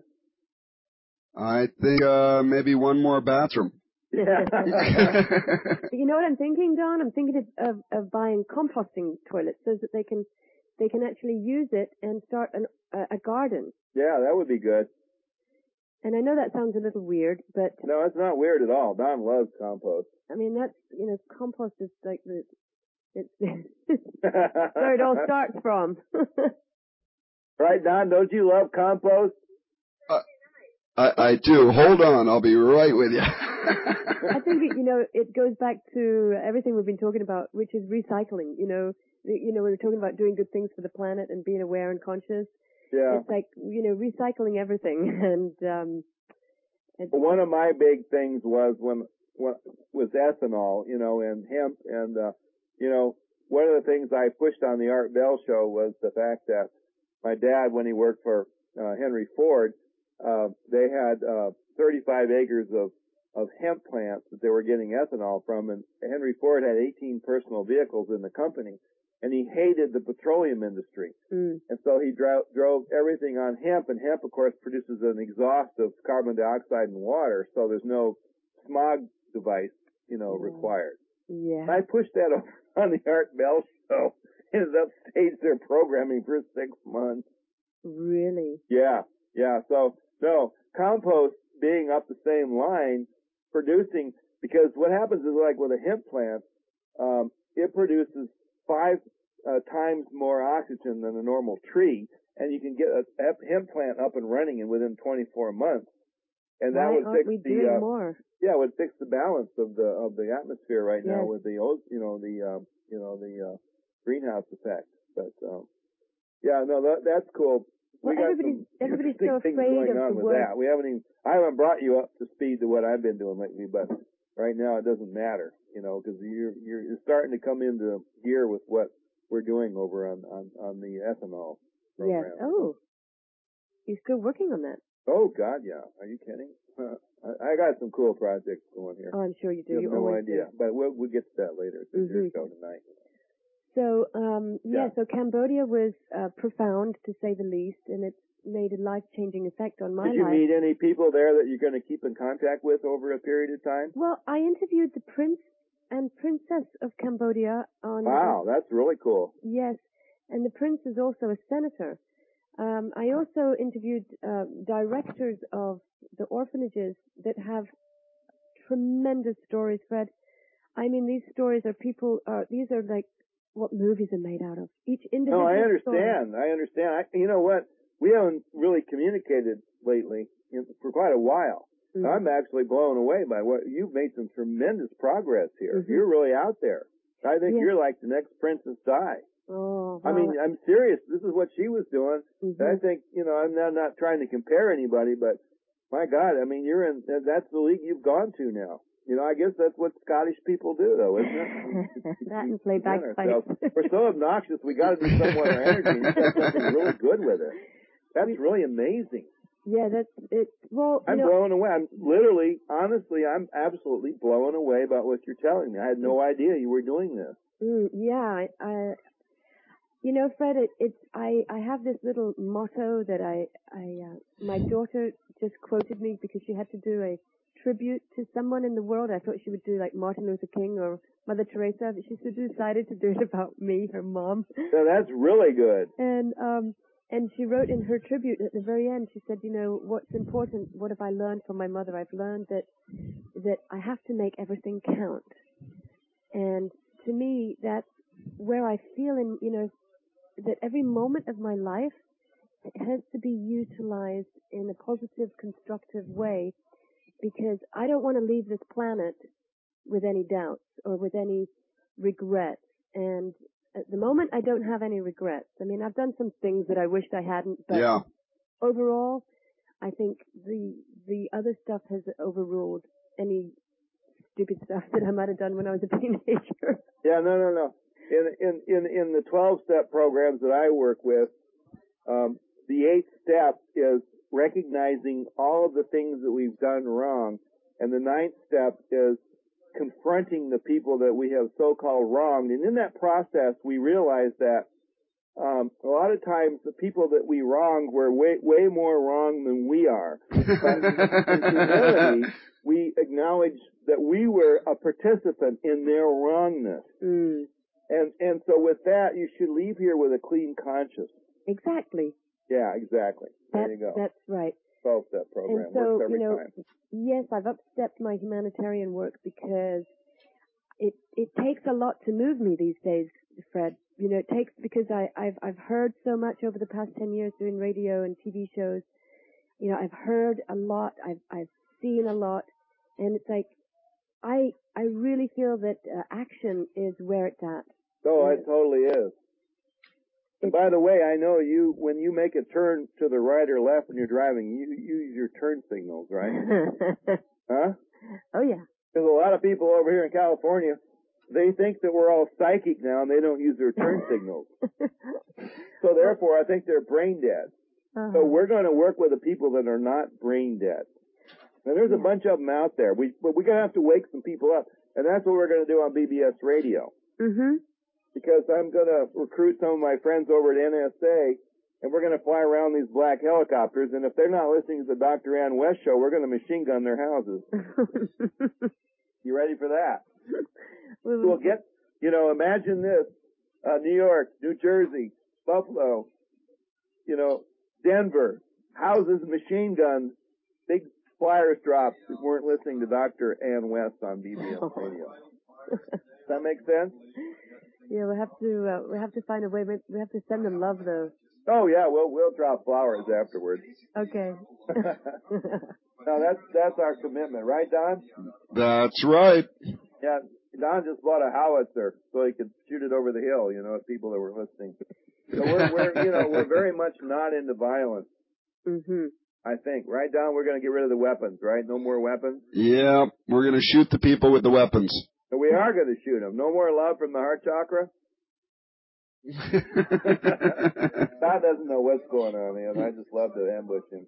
I think uh maybe one more bathroom. Yeah. You know what I'm thinking, Don? I'm thinking of, of, of buying composting toilets so that they can, they can actually use it and start an, a, a garden. Yeah, that would be good. And I know that sounds a little weird, but No, it's not weird at all. Don loves compost. I mean, that's, you know, compost is like the, it's, where it all starts from. Right, Don? Don't you love compost? I, I do. Hold on, I'll be right with you. I think, it, you know, it goes back to everything we've been talking about, which is recycling. You know, the, you know, we were talking about doing good things for the planet and being aware and conscious. Yeah. It's like, you know, recycling everything. And, um, it's, Well, one of my big things was when, when was ethanol, you know, and hemp, and uh, you know, one of the things I pushed on the Art Bell show was the fact that my dad, when he worked for uh, Henry Ford, uh, they had uh, thirty-five acres of of hemp plants that they were getting ethanol from, and Henry Ford had eighteen personal vehicles in the company, and he hated the petroleum industry. mm, And so he dro- drove everything on hemp, and hemp, of course, produces an exhaust of carbon dioxide and water, so there's no smog device, you know, Yeah. required. yeah. I pushed that over on the Art Bell show. Ended up staged their programming for six months. Really? Yeah, yeah. So, no, compost being up the same line, producing, because what happens is like with a hemp plant, um, it produces five uh, times more oxygen than a normal tree, and you can get a hemp plant up and running in within twenty-four months. And that Why would aren't fix we the, doing uh, more? yeah, it would fix the balance of the, of the atmosphere right now Yes. with the, o- you know, the, um, you know, the, uh, greenhouse effect. But, um, yeah, no, that, that's cool. Well, We got everybody's, some everybody's interesting so things afraid going of on the with word. that. We haven't even, I haven't brought you up to speed to what I've been doing lately, but right now it doesn't matter, you know, because you're, you're you're starting to come into gear with what we're doing over on, on, on the ethanol Yes. program. Oh. You're still working on that? Oh, God, yeah. Are you kidding? I, I got some cool projects going here. Oh, I'm sure you do. You You have no always idea, do. but we'll, we'll get to that later. It's your Mhm. show tonight. So, um, yeah, Yeah. so Cambodia was uh, profound, to say the least, and it's made a life-changing effect on my Did you life. meet any people there that you're going to keep in contact with over a period of time? Well, I interviewed the prince and princess of Cambodia on... Wow, that's really cool. Yes, and the prince is also a senator. Um, I also interviewed uh, directors of the orphanages that have tremendous stories, Fred. I mean, these stories are people, uh, these are like what movies are made out of. Each individual No, I story. understand. I understand. I, you know what? We haven't really communicated lately in, for quite a while. Mhm. I'm actually blown away by what you've made some tremendous progress here. Mhm. You're really out there. I think Yeah. you're like the next Princess Di. Oh, I mean, well, I'm serious. This is what she was doing. mhm. And I think, you know, I'm not, not trying to compare anybody, but my God, I mean, you're in, that's the league you've gone to now. You know, I guess that's what Scottish people do, though, isn't it? That and play Present bagpipes. ourselves. We're so obnoxious, we got to do something with our energy. And you got something really good with it. That's We- really amazing. Yeah, that's it. Well, you I'm know, blown away. I'm literally, honestly, I'm absolutely blown away about what you're telling me. I had no idea you were doing this. mm, yeah, I, I, you know, Fred, it, it's I, I have this little motto that I, I, uh, my daughter just quoted me because she had to do a tribute to someone in the world. I thought she would do like Martin Luther King or Mother Teresa, but she decided to do it about me, her mom. So that's really good. And um and she wrote in her tribute at the very end, she said, you know, what's important, what have I learned from my mother? I've learned that that I have to make everything count. And to me, that's where I feel in, you know, that every moment of my life has to be utilized in a positive, constructive way, because I don't want to leave this planet with any doubts or with any regrets. And at the moment, I don't have any regrets. I mean, I've done some things that I wished I hadn't, but Yeah. overall, I think the the other stuff has overruled any stupid stuff that I might have done when I was a teenager. Yeah, no, no, no. In in in in the twelve step programs that I work with, um, the eighth step is recognizing all of the things that we've done wrong. And the ninth step is confronting the people that we have so-called wronged. And in that process, we realize that um, a lot of times the people that we wronged were way, way more wrong than we are. But in humility, we acknowledge that we were a participant in their wrongness. Mm. And and so with that, you should leave here with a clean conscience. Exactly. Yeah, exactly. There That, you go. That's right. twelve-step program. And so, Works every you know, time. yes, I've upstepped my humanitarian work because it it takes a lot to move me these days, Fred. You know, it takes because I, I've I've heard so much over the past ten years doing radio and T V shows. You know, I've heard a lot. I've I've seen a lot, and it's like I I really feel that uh, action is where it's at. Oh, Uh, it totally is. And by the way, I know you, when you make a turn to the right or left when you're driving, you use your turn signals, right? Huh? Oh, yeah. There's a lot of people over here in California, they think that we're all psychic now and they don't use their turn signals. So therefore, I think they're brain dead. Uh-huh. So we're going to work with the people that are not brain dead. Now there's yeah. a bunch of them out there. We, but we're going to have to wake some people up. And that's what we're going to do on B B S Radio. Mm-hmm. Because I'm going to recruit some of my friends over at N S A, and we're going to fly around these black helicopters, and if they're not listening to the Doctor Ann West show, we're going to machine gun their houses. You ready for that? We'll get, you know, imagine this, uh, New York, New Jersey, Buffalo, you know, Denver, houses machine gunned, big flyers dropped that weren't listening to Doctor Ann West on B B S Radio. Does that make sense? Yeah, we have to uh, we have to find a way. We have to send them love, though. Oh yeah, we'll we'll drop flowers afterwards. Okay. No, that's that's our commitment, right, Don? That's right. Yeah, Don just bought a howitzer so he could shoot it over the hill. You know, if people that were listening. So we're we're you know we're very much not into violence. Mhm. I think, right, Don? We're going to get rid of the weapons, right? No more weapons. Yeah, we're going to shoot the people with the weapons. So we are going to shoot them. No more love from the heart chakra. Don doesn't know what's going on, man. I just love to ambush him.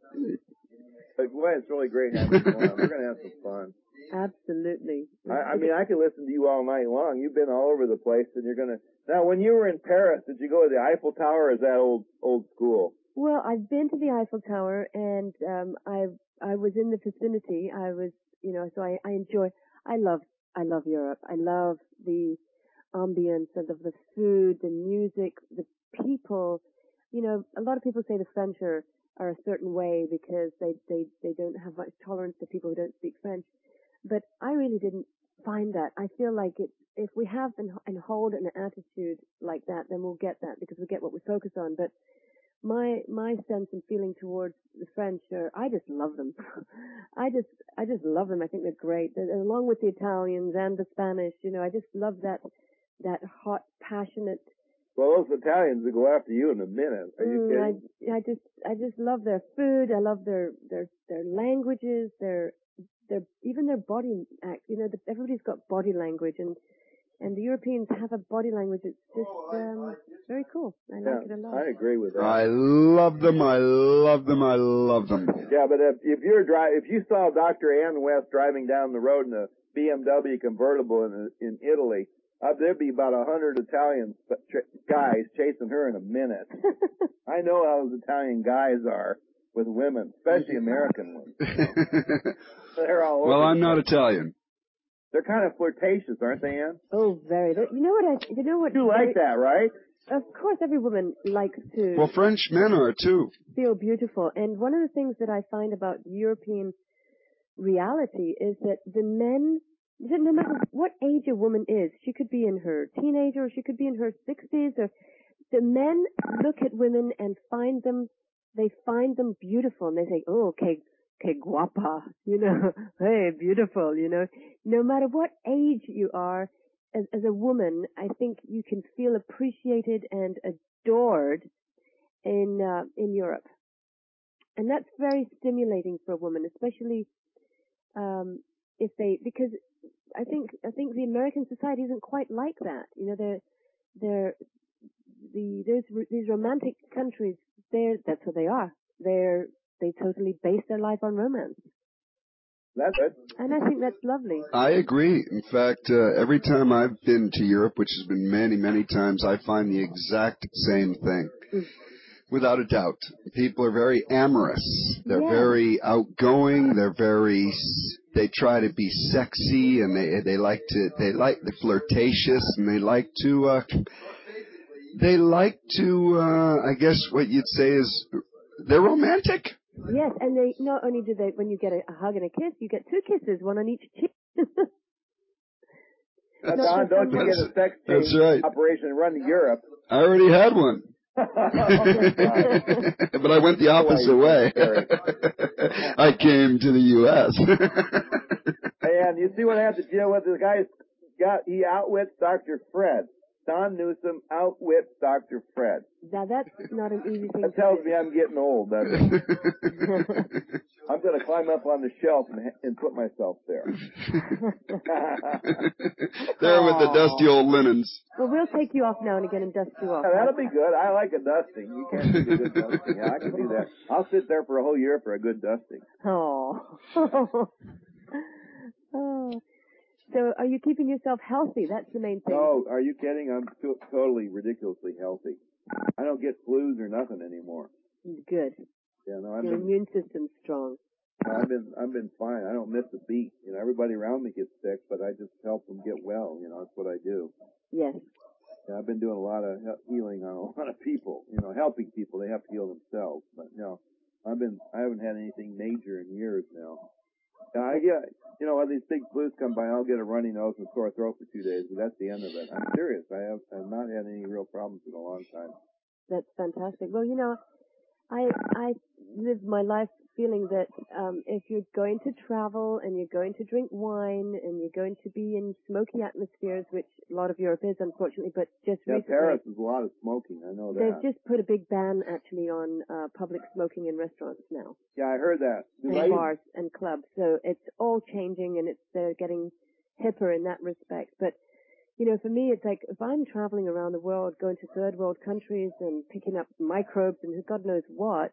But boy, it's really great having you on. We're going to have some fun. Absolutely. I, I mean, I could listen to you all night long. You've been all over the place, and you're going to. Now, when you were in Paris, did you go to the Eiffel Tower, or is that old old school? Well, I've been to the Eiffel Tower, and um, I I was in the vicinity. I was, you know, so I, I enjoy. I love I love Europe. I love the ambience of the food, the music, the people. You know, a lot of people say the French are, are a certain way because they, they, they don't have much tolerance to people who don't speak French. But I really didn't find that. I feel like it, if we have and, and hold an attitude like that, then we'll get that because we get what we focus on. But my my sense and feeling towards the French are, I just love them. I just I just love them. I think they're great. They're, along with the Italians and the Spanish, you know, I just love that that hot, passionate. Well, those Italians will go after you in a minute. Are you mm, kidding? I, I just I just love their food. I love their their their languages. Their their even their body act. You know, the, everybody's got body language and. And the Europeans have a body language that's just um, very cool. I Yeah, like it a lot. I agree with that. I love them. I love them. I love them. Yeah, but if, if you're dri- if you saw Doctor Ann West driving down the road in a B M W convertible in in Italy, uh, there'd be about a hundred Italian ch- guys chasing her in a minute. I know how those Italian guys are with women, especially American women. They're all over. Well, I'm not Italian. They're kind of flirtatious, aren't they, Ann? Oh, very. You know what? I, you know what? You like that, right? Of course, every woman likes to. Well, French men are too. Feel beautiful, and one of the things that I find about European reality is that the men, no matter what age a woman is, she could be in her teenager, or she could be in her sixties, or the men look at women and find them. They find them beautiful, and they say, "Oh, okay." Que guapa, you know, hey, beautiful, you know. No matter what age you are, as, as a woman, I think you can feel appreciated and adored in uh, in Europe, and that's very stimulating for a woman, especially um, if they, because I think I think the American society isn't quite like that. You know, they're they're the those these romantic countries. They're that's what they are. They're they totally base their life on romance. That's it. And I think that's lovely. I agree. In fact, uh, every time I've been to Europe, which has been many, many times, I find the exact same thing. Mm. Without a doubt. People are very amorous. They're Yeah. very outgoing. They're very, they try to be sexy, and they, they like to, they like the flirtatious, and they like to, uh, they like to, uh, I guess what you'd say is, they're romantic. Yes, and they not only do they, when you get a, a hug and a kiss, you get two kisses, one on each cheek. Now, Don, don't you get a sex change That's right. operation and run to Europe? I already had one. But I went the opposite way. I came to the U S And you see what I have to deal with? The guy's got, he outwits Doctor Fred. Don Newsom outwits Doctor Fred. Now that's not an easy thing That to tells do. me I'm getting old, doesn't it? I'm going to climb up on the shelf and, and put myself there. There with the dusty old linens. Well, we'll take you off now and again and dust you off. Yeah, that'll be good. I like a dusting. You can't do a good dusting. Yeah, I can do that. I'll sit there for a whole year for a good dusting. Oh. Oh. So are you keeping yourself healthy? That's the main thing. No, are you kidding? I'm to- totally ridiculously healthy. I don't get flus or nothing anymore. Good. Yeah, no, I've Your been, immune system's strong. I've been, I've been fine. I don't miss a beat. You know, everybody around me gets sick, but I just help them get well. You know, that's what I do. Yes. Yeah, I've been doing a lot of he- healing on a lot of people. You know, helping people. They have to heal themselves. But you know, I've been, I haven't had anything major in years now. Yeah, I get, you know, when these big flus come by, I'll get a runny nose and sore throat for two days, but that's the end of it. I'm serious. I have, I've not had any real problems in a long time. That's fantastic. Well, you know, I I live my life feeling that um, if you're going to travel and you're going to drink wine and you're going to be in smoky atmospheres, which a lot of Europe is, unfortunately, but just Yeah, recently, Paris is a lot of smoking. I know that. they've just put a big ban actually on uh, public smoking in restaurants now, Yeah, I heard that. and Right? bars and clubs. So it's all changing, and it's they're getting hipper in that respect. But you know, for me, it's like if I'm traveling around the world, going to third world countries and picking up microbes and God knows what,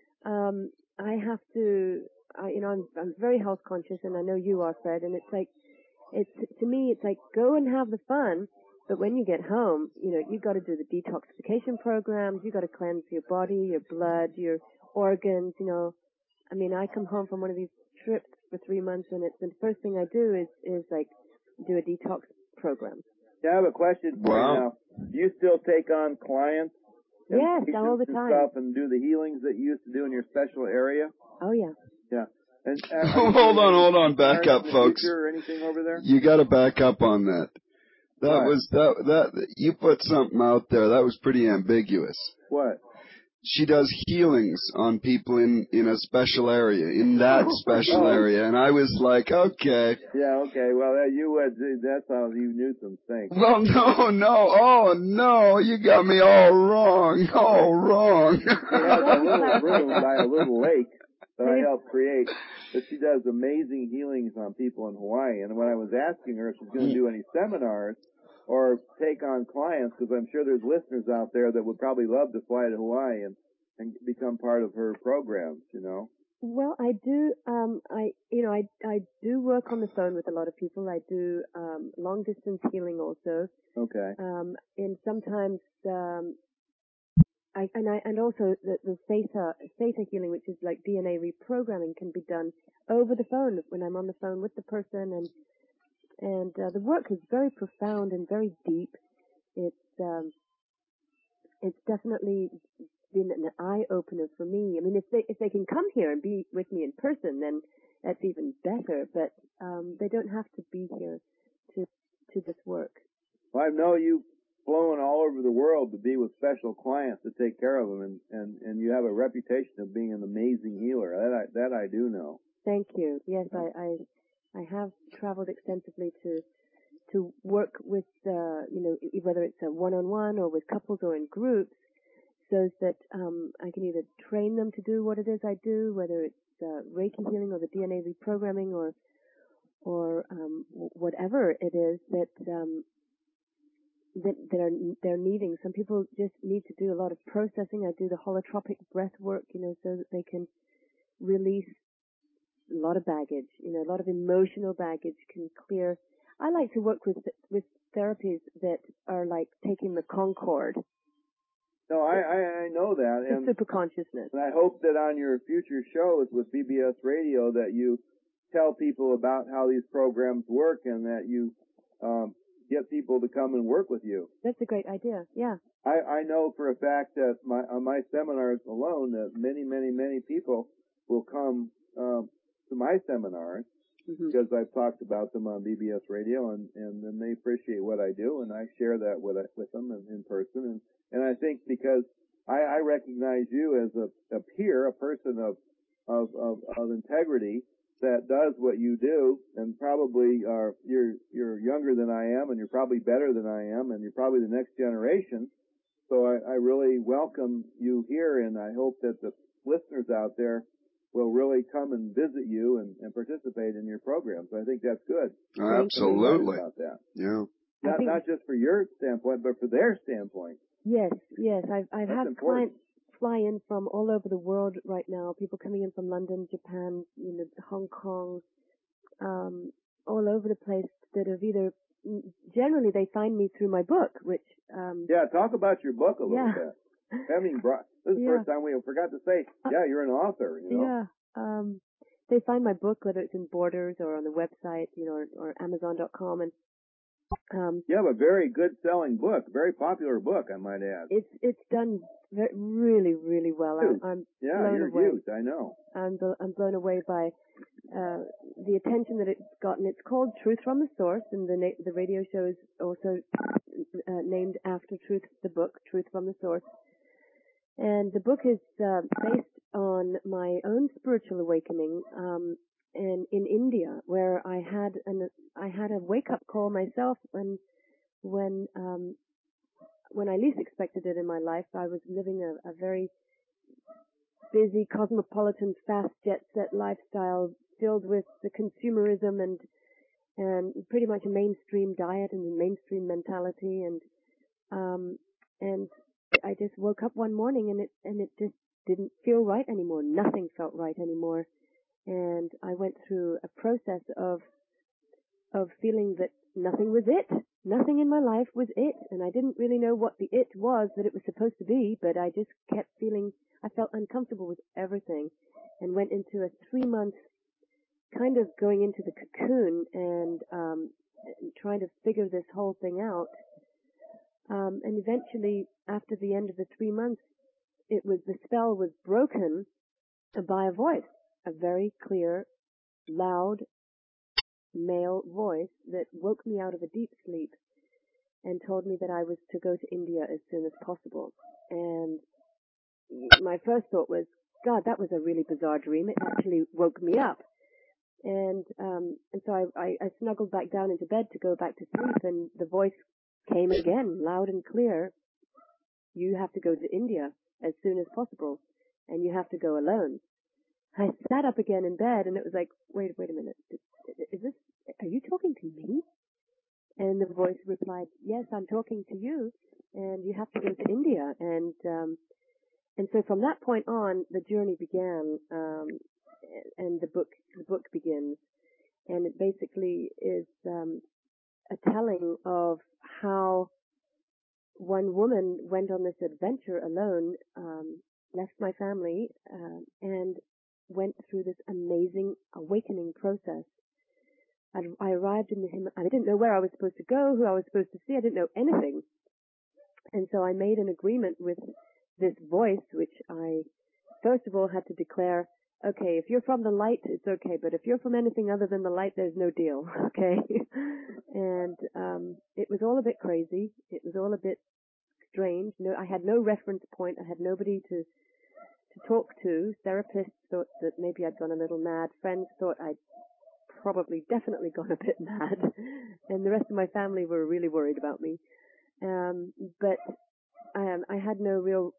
um, I have to, I, you know, I'm, I'm very health conscious, and I know you are, Fred, and it's like, it's, to me, it's like, go and have the fun, but when you get home, you know, you've got to do the detoxification programs, you've got to cleanse your body, your blood, your organs, you know. I mean, I come home from one of these trips for three months, and it's the first thing I do is, is like, do a detox program. Yeah, I have a question for Wow. you now. Do you still take on clients? and Yes, patients all the and time. Stuff and do the healings that you used to do in your special area? Oh, yeah. Yeah. And, uh, Hold on, hold on, back up, in the folks. future Or anything over there? You got to back up on that. That What? was that that you put something out there that was pretty ambiguous. What? She does healings on people in in a special area, in that special Oh. area, and I was like, okay. Yeah, okay. Well, uh, you would. That's how you knew some things. Well, no, no, oh no, you got me all wrong, all wrong. She has a little room by a little lake that I helped create. But she does amazing healings on people in Hawaii. And when I was asking her if she's going to do any seminars or take on clients, because I'm sure there's listeners out there that would probably love to fly to Hawaii and, and become part of her programs, you know. Well, I do, um, I, you know, I, I do work on the phone with a lot of people. I do, um, long distance healing also. Okay. Um, and sometimes, um, I, and I, and also the, the theta, theta healing, which is like D N A reprogramming, can be done over the phone when I'm on the phone with the person, and, and, uh, the work is very profound and very deep. It's, um, it's definitely been an eye opener for me. I mean, if they, if they can come here and be with me in person, then that's even better, but, um, they don't have to be here to, to this work. Well, I know you've flown all over the world to be with special clients to take care of them, and, and, and you have a reputation of being an amazing healer. That I, that I do know. Thank you. Yes, I, I, I have traveled extensively to, to work with, uh, you know, whether it's a one-on-one or with couples or in groups, so that, um, I can either train them to do what it is I do, whether it's, uh, Reiki healing or the D N A reprogramming or, or, um, whatever it is that, um, that they're, they're needing. Some people just need to do a lot of processing. I do the holotropic breath work, you know, so that they can release a lot of baggage, you know, a lot of emotional baggage can clear. I like to work with with therapies that are like taking the Concorde. No, I, I, I know that. The And, super consciousness. and I hope that on your future shows with B B S Radio that you tell people about how these programs work and that you um, get people to come and work with you. That's a great idea, yeah. I, I know for a fact that my, on my seminars alone that many, many, many people will come um, to my seminars mm-hmm. because I've talked about them on B B S Radio, and, and then they appreciate what I do, and I share that with with them in, in person. And, and I think because I, I recognize you as a, a peer, a person of, of, of, of integrity that does what you do, and probably are, you're, you're younger than I am, and you're probably better than I am, and you're probably the next generation. So I, I really welcome you here, and I hope that the listeners out there will really come and visit you and, and participate in your programs. I think that's good. Absolutely. About that. Yeah. Not not just for your standpoint, but for their standpoint. Yes, yes. I've I've that's had important. clients fly in from all over the world right now. People coming in from London, Japan, you know, Hong Kong, um, all over the place that have either. Generally, they find me through my book, which... Um, yeah, talk about your book a little yeah. bit. I mean, this is the yeah. first time we forgot to say, yeah, you're an author, you know? Yeah. Um, they find my book, whether it's in Borders or on the website, you know, or, or Amazon dot com. And, um, you have a very good-selling book, very popular book, I might add. It's it's done very, really, really well. Huge. I, I'm yeah, blown you're away. huge, I know. I'm, I'm blown away by uh, the attention that it's gotten. It's called Truth from the Source, and the na- the radio show is also uh, named after Truth, the book, Truth from the Source. And the book is uh, based on my own spiritual awakening um, in in India, where I had an I had a wake up call myself when when um, when I least expected it in my life. I was living a, a very busy, cosmopolitan, fast jet set lifestyle filled with the consumerism and and pretty much a mainstream diet and a mainstream mentality, and um and I just woke up one morning and it and it just didn't feel right anymore. Nothing felt right anymore. And I went through a process of of feeling that nothing was it. Nothing in my life was it, and I didn't really know what the it was that it was supposed to be, but I just kept feeling I felt uncomfortable with everything, and went into a three month kind of going into the cocoon and um trying to figure this whole thing out. Um and eventually, after the end of the three months, it was the spell was broken by a voice, a very clear, loud male voice that woke me out of a deep sleep and told me that I was to go to India as soon as possible. And my first thought was, God, that was a really bizarre dream. It actually woke me up. And um and so I, I, I snuggled back down into bed to go back to sleep, and the voice came again, loud and clear. You have to go to India as soon as possible, and you have to go alone. I sat up again in bed, and it was like, wait, wait a minute. Is this, are you talking to me? And the voice replied, yes, I'm talking to you, and you have to go to India. And, um, and so from that point on, the journey began, um, and the book, the book begins. And it basically is, um, a telling of how one woman went on this adventure alone, um, left my family, um, and went through this amazing awakening process. I, I arrived in the Him- I didn't know where I was supposed to go, who I was supposed to see. I didn't know anything. And so I made an agreement with this voice, which I first of all had to declare, okay, if you're from the light, it's okay, but if you're from anything other than the light, there's no deal, okay? And um it was all a bit crazy. It was all a bit strange. No, I had no reference point. I had nobody to to talk to. Therapists thought that maybe I'd gone a little mad. Friends thought I'd probably definitely gone a bit mad. And the rest of my family were really worried about me. Um, but um, I had no real,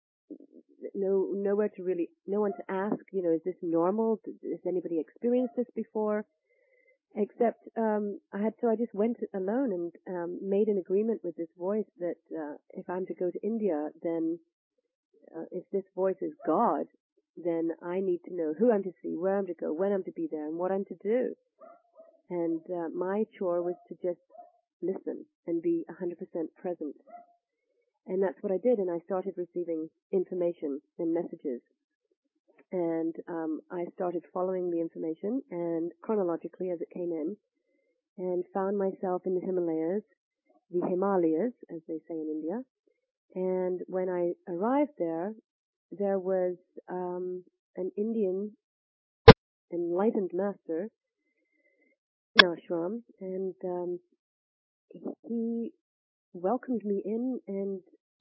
no nowhere to really, no one to ask, you know, is this normal? Has anybody experienced this before? Except um, I had, so I just went alone and um, made an agreement with this voice that uh, if I'm to go to India, then uh, if this voice is God, then I need to know who I'm to see, where I'm to go, when I'm to be there, and what I'm to do. And uh, my chore was to just listen and be one hundred percent present. And that's what I did, and I started receiving information and messages. And um, I started following the information, and chronologically as it came in, and found myself in the Himalayas, the Himalayas, as they say in India. And when I arrived there, there was um, an Indian enlightened master in ashram, and um, he welcomed me in and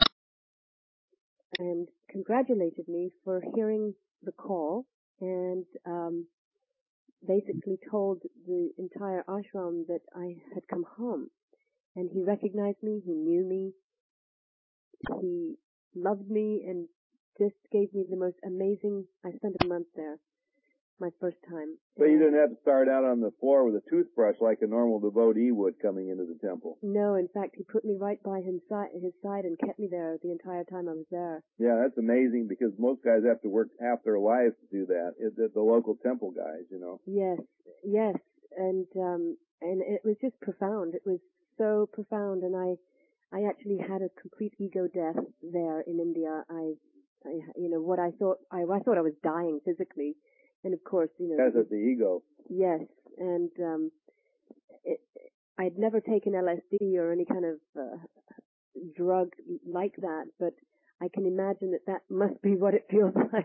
and congratulated me for hearing the call, and um, basically told the entire ashram that I had come home. And he recognized me, he knew me, he loved me, and just gave me the most amazing, I spent a month there, my first time. So you didn't have to start out on the floor with a toothbrush like a normal devotee would coming into the temple. No, in fact, he put me right by his side, his side and kept me there the entire time I was there. Yeah, that's amazing because most guys have to work half their lives to do that. It, the, the local temple guys, you know. Yes, yes, and um, and it was just profound. It was so profound, and I, I actually had a complete ego death there in India. I, I you know, what I thought, I, I thought I was dying physically, and of course, you know. Because of the ego. Yes, and um, it, I'd never taken L S D or any kind of uh, drug like that, but I can imagine that that must be what it feels like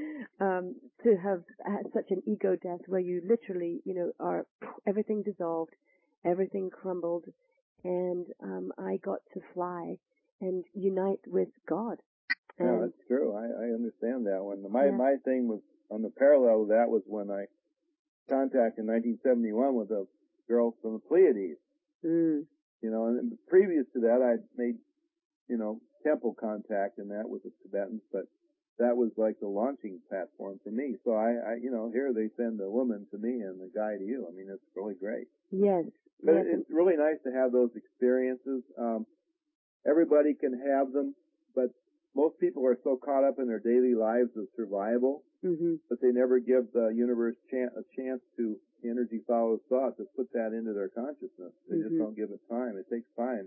um, to have had such an ego death where you literally, you know, are everything dissolved, everything crumbled, and um, I got to fly and unite with God. And yeah, that's true. I, I understand that one. My yeah. my thing was on the parallel of that was when I contacted in nineteen seventy-one with a girl from the Pleiades. Mm. You know, and previous to that, I'd made, you know, temple contact and that with the Tibetans, but that was like the launching platform for me. So I, I you know, here they send a woman to me and a guy to you. I mean, it's really great. Yes. But yes. it's really nice to have those experiences. Um, everybody can have them, but most people are so caught up in their daily lives of survival, mm-hmm. but they never give the universe chan- a chance to, energy follows thought, to put that into their consciousness. They mm-hmm. just don't give it time. It takes time.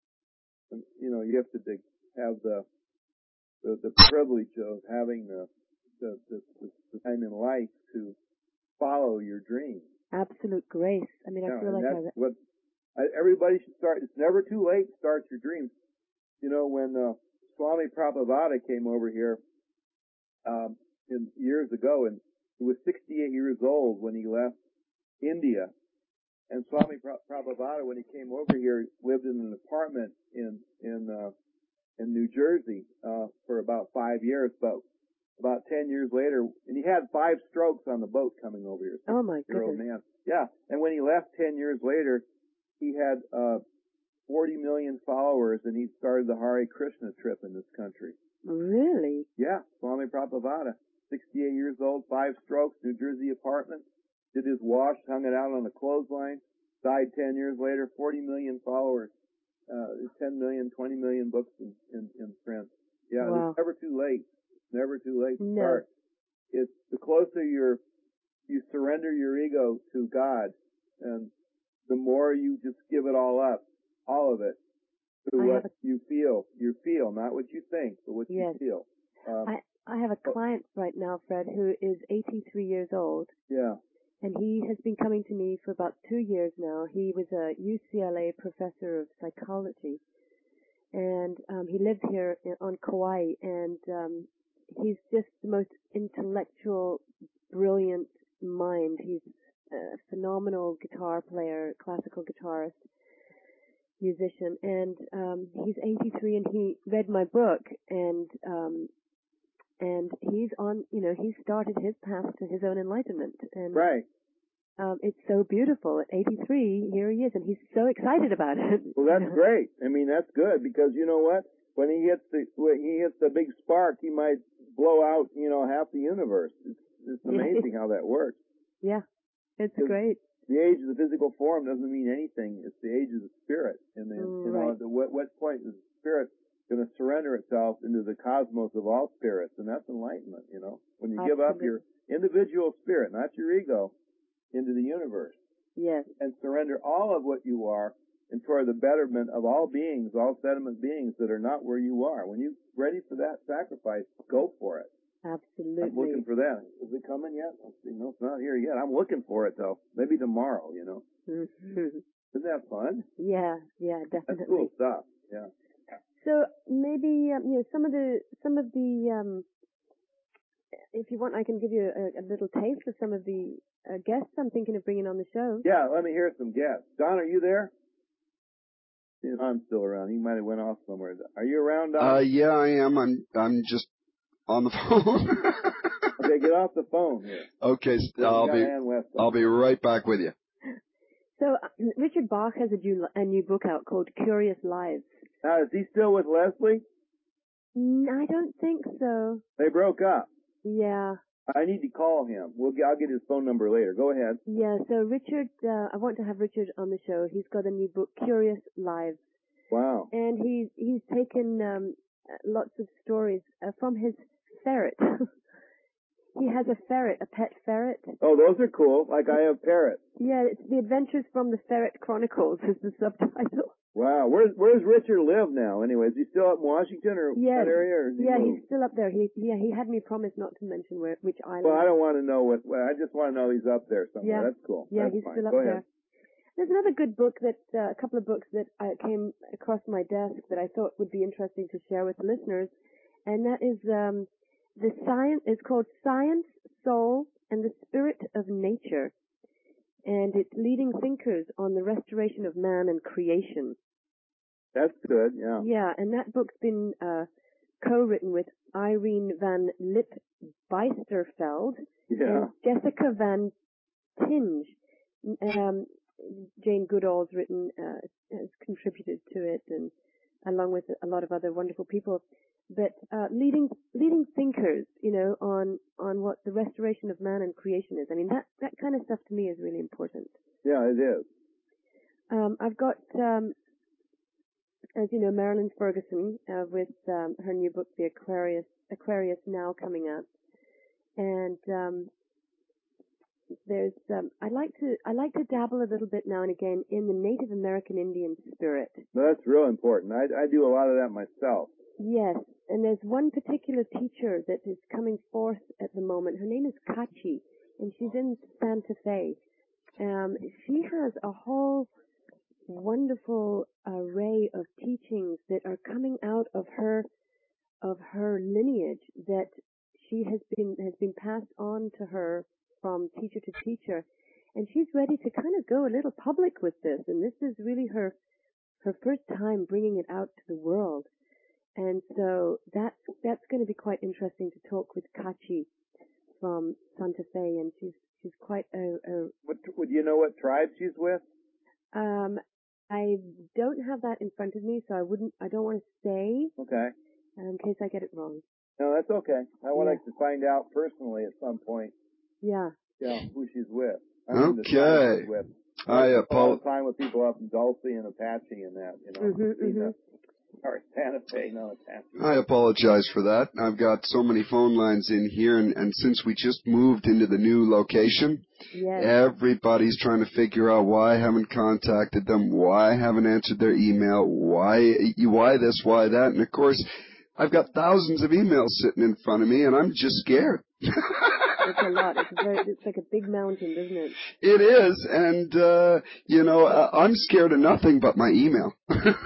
And, you know, you have to dig, have the, the the privilege of having the the, the the time in life to follow your dreams. Absolute grace. I mean, I Yeah, feel and like that's I... what I, everybody should start. It's never too late to start your dreams. You know, when uh, Swami Prabhupada came over here um, in, years ago, and he was sixty-eight years old when he left India. And Swami Prabhupada, when he came over here, lived in an apartment in in uh, in New Jersey uh, for about five years. But about ten years later, and he had five strokes on the boat coming over here. Oh my Year-old goodness! man. Yeah, and when he left ten years later, he had uh, forty million followers, and he started the Hare Krishna trip in this country. Really? Yeah, Swami Prabhupada, sixty-eight years old, five strokes, New Jersey apartment. Did his wash, hung it out on a clothesline, died ten years later, forty million followers, uh, ten million, twenty million books in, in, in print. Yeah, wow. It's never too late. It's never too late to no. start. It's the closer you're, you surrender your ego to God, and the more you just give it all up, all of it, to I what a, you feel. You feel, not what you think, but what yes. you feel. Um, I, I have a client right now, Fred, who is eighty-three years old. Yeah. And he has been coming to me for about two years now. He was a U C L A professor of psychology. And um, he lived here in, on Kauai. And um, he's just the most intellectual, brilliant mind. He's a phenomenal guitar player, classical guitarist, musician. And um, he's eighty-three, and he read my book. And um, and he's on, you know, he started his path to his own enlightenment. And right. Um, it's so beautiful. At eighty-three, here he is, and he's so excited about it. Well, that's great. I mean, that's good because you know what? When he hits the when he hits the big spark, he might blow out, you know, half the universe. It's, it's amazing how that works. Yeah, it's great. The age of the physical form doesn't mean anything. It's the age of the spirit, and then Mm, you know, right. at the, what, what point does the spirit going to surrender itself into the cosmos of all spirits, and that's enlightenment, you know. When you Absolutely. give up your individual spirit, not your ego, into the universe, Yes. and surrender all of what you are and toward the betterment of all beings, all sediment beings that are not where you are. When you're ready for that sacrifice, go for it. Absolutely. I'm looking for that. Is it coming yet? Let's see. No, it's not here yet. I'm looking for it, though. Maybe tomorrow, you know. Mm-hmm. Isn't that fun? Yeah, yeah, definitely. That's cool stuff. Yeah. So maybe um, you know some of the some of the um, if you want, I can give you a, a little taste of some of the uh, guests I'm thinking of bringing on the show. Yeah, let me hear some guests. Don, are you there? I'm still around. He might have went off somewhere. Are you around, Don? Uh, yeah, I am. I'm I'm just on the phone. Okay, get off the phone here. Okay, I'll be I'll be right back with you. So uh, Richard Bach has a new, a new book out called Curious Lives. Now, is he still with Leslie? Mm, I don't think so. They broke up. Yeah. I need to call him. We'll get, I'll get his phone number later. Go ahead. Yeah, so Richard, uh, I want to have Richard on the show. He's got a new book, Curious Lives. Wow. And he's, he's taken um, lots of stories uh, from his ferret. He has a ferret, a pet ferret. Oh, those are cool. Like I have parrots. Yeah, it's The Adventures from the Ferret Chronicles is the subtitle. Wow. Where's Where's Richard live now? Anyway, is he still up in Washington or yes. that area? Or is he yeah, moved? he's still up there. He yeah, he had me promise not to mention where which island. Well, I don't want to know what. Well, I just want to know he's up there somewhere. Yeah. That's cool. Yeah, That's he's fine. still up Go there. ahead. There's another good book that uh, a couple of books that uh, came across my desk that I thought would be interesting to share with the listeners, and that is um, the science. It's called Science, Soul, and the Spirit of Nature, and it's leading thinkers on the restoration of man and creation. That's good. Yeah. Yeah, and that book's been uh, co-written with Irene van Lip Bijsterveld Yeah. and Jessica van Tinge. Um, Jane Goodall's written, uh, has contributed to it, and along with a lot of other wonderful people. But uh, leading leading thinkers, you know, on on what the restoration of man and creation is. I mean, that that kind of stuff to me is really important. Yeah, it is. Um, I've got, um, as you know, Marilyn Ferguson uh, with um, her new book, The Aquarius Aquarius Now, coming out, and um, there's um, I like to I like to dabble a little bit now and again in the Native American Indian spirit. No, that's real important. I I do a lot of that myself. Yes, and there's one particular teacher that is coming forth at the moment. Her name is Kachi, and she's in Santa Fe. Um, she has a whole wonderful array of teachings that are coming out of her of her lineage that she has been has been passed on to her from teacher to teacher, and she's ready to kind of go a little public with this. And this is really her her first time bringing it out to the world. And so that's that's going to be quite interesting to talk with Kachi from Santa Fe, and she's she's quite a. a What would you know? What tribe she's with? um, I don't have that in front of me, so I wouldn't. I don't want to say. Okay. In case I get it wrong. No, that's okay. I would Yeah. like to find out personally at some point. Yeah. Yeah, who she's with. I mean, the Okay. tribe she's with. I spent a lot apologize. of time with people up in Dulce and Apache and that, you know. Mhm, Seen mhm. the- Or Santa Fe, no Apache. I apologize for that. I've got so many phone lines in here, and, and since we just moved into the new location, Yes. everybody's trying to figure out why I haven't contacted them, why I haven't answered their email, why why this, why that, and of course, I've got thousands of emails sitting in front of me, and I'm just scared. It's a lot. It's a very, it's like a big mountain, isn't it? It is, and uh, you know, uh, I'm scared of nothing but my email.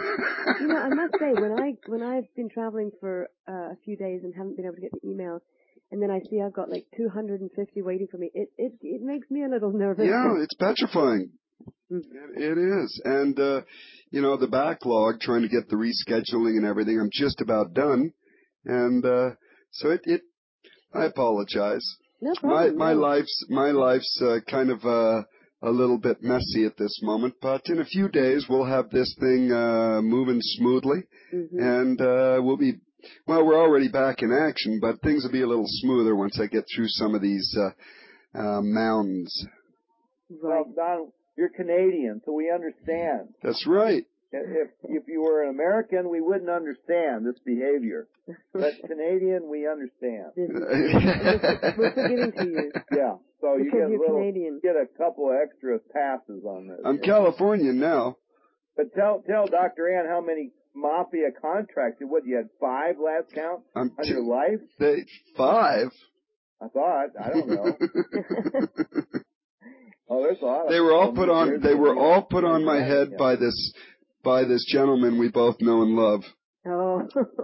You know, I must say, when I when I've been traveling for uh, a few days and haven't been able to get the emails, and then I see I've got like two hundred fifty waiting for me, it it it makes me a little nervous. Yeah, it's petrifying. Mm. It, it is, and uh, you know, the backlog, trying to get the rescheduling and everything. I'm just about done, and uh, so it, it. I apologize. No My problem. my no. life's my life's uh, kind of uh, a little bit messy at this moment, but in a few days we'll have this thing uh, moving smoothly, Mhm. and uh, we'll be. Well, we're already back in action, but things will be a little smoother once I get through some of these uh, uh, mounds. Right. Well, Don, you're Canadian, so we understand. That's right. If if you were an American, we wouldn't understand this behavior, but Canadian, we understand. We're forgiving to you. Yeah, so you Because get a you're little, Canadian. get a couple of extra passes on this. I'm Californian now. But tell tell Doctor Ann how many mafia contracts. What, you had five last count I'm on t- your life? They, five? I thought. I don't know. Oh, there's a lot of They were all them. put on. There's They the- were all put there's on my the- head yeah. by this, by this gentleman we both know and love. Oh.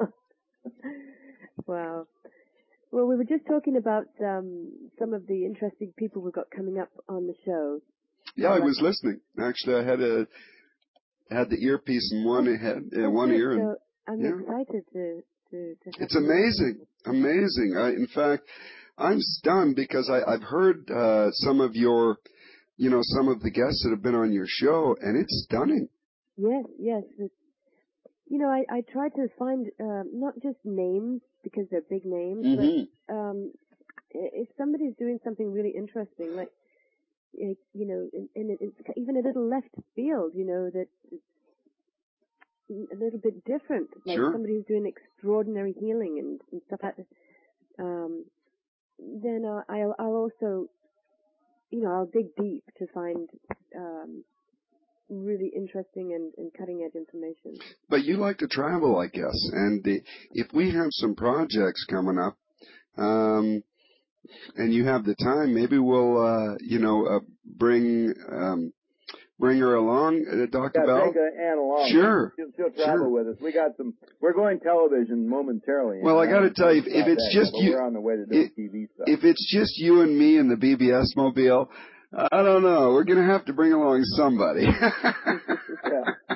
Wow. Well, we were just talking about um, some of the interesting people we've got coming up on the show. Yeah, I was listening. Actually, I had a had the earpiece in one head, uh, one Okay, ear, and so I'm yeah. excited to to. to have It's you. amazing, amazing. I, in fact, I'm stunned because I, I've heard uh, some of your, you know, some of the guests that have been on your show, and it's stunning. Yes, yes. It's, you know, I, I try to find um, not just names because they're big names, Mm-hmm. but um, i- if somebody's doing something really interesting, like eh, you know, and, and it's even a little left field, you know, that it's a little bit different, like Sure. somebody who's doing extraordinary healing and, and stuff like that. Um, then uh, I'll, I'll also, you know, I'll dig deep to find um, really interesting and, and cutting edge information. But you like to travel, I guess, and the, if we have some projects coming up, um, and you have the time, maybe we'll, uh, you know, uh, bring um, bring her along, uh, Doctor Yeah, Bell. take Ann along. Sure. She'll, she'll travel Sure. with us. We got some. We're going television momentarily. Well, I got to tell you, if, Not if it's that just yet, but you, we're on the way to doing it- T V stuff. if it's just you and me and the B B S mobile, I don't know. We're going to have to bring along somebody. Yeah.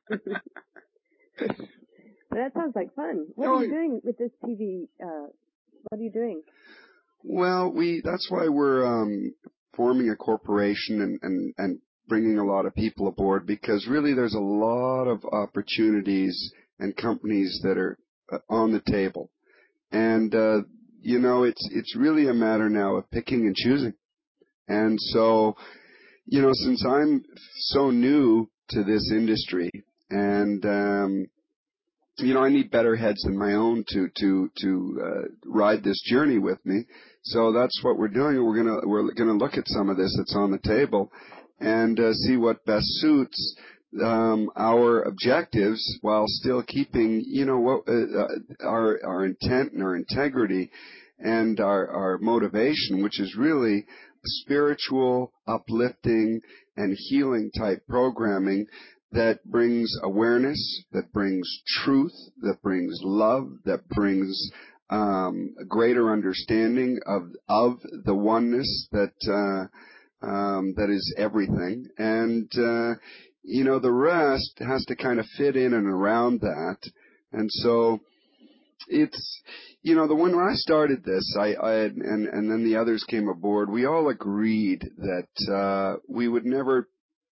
That sounds like fun. What Oh, are you doing with this T V? Uh, what are you doing? Well, we that's why we're um, forming a corporation and, and, and bringing a lot of people aboard, because really there's a lot of opportunities and companies that are uh, on the table. And, uh, you know, it's it's really a matter now of picking and choosing. And so, you know, since I'm so new to this industry, and um, you know, I need better heads than my own to to to uh, ride this journey with me. So that's what we're doing. We're gonna we're gonna look at some of this that's on the table, and uh, see what best suits um, our objectives, while still keeping, you know, what uh, our our intent and our integrity and our our motivation, which is really spiritual, uplifting, and healing type programming that brings awareness, that brings truth, that brings love, that brings um, a greater understanding of of the oneness that uh, um, that is everything, and uh, you know, the rest has to kind of fit in and around that. And so it's, you know, the when I started this, I, I had, and and then the others came aboard. We all agreed that uh, we would never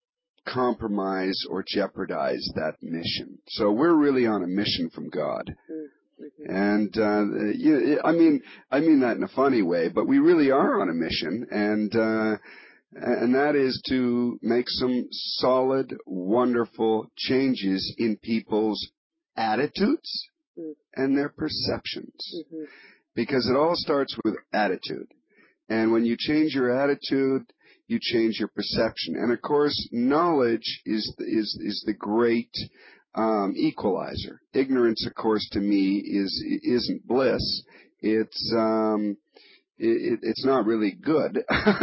compromise or jeopardize that mission. So we're really on a mission from God. Mm-hmm. And uh, you, I mean, I mean that in a funny way, but we really are on a mission, and uh, and that is to make some solid, wonderful changes in people's attitudes Mm-hmm. and their perceptions, Mm-hmm. because it all starts with attitude. And when you change your attitude, you change your perception. And of course, knowledge is is is the great um, equalizer. Ignorance, of course, to me is isn't bliss. It's um, it, it's not really good.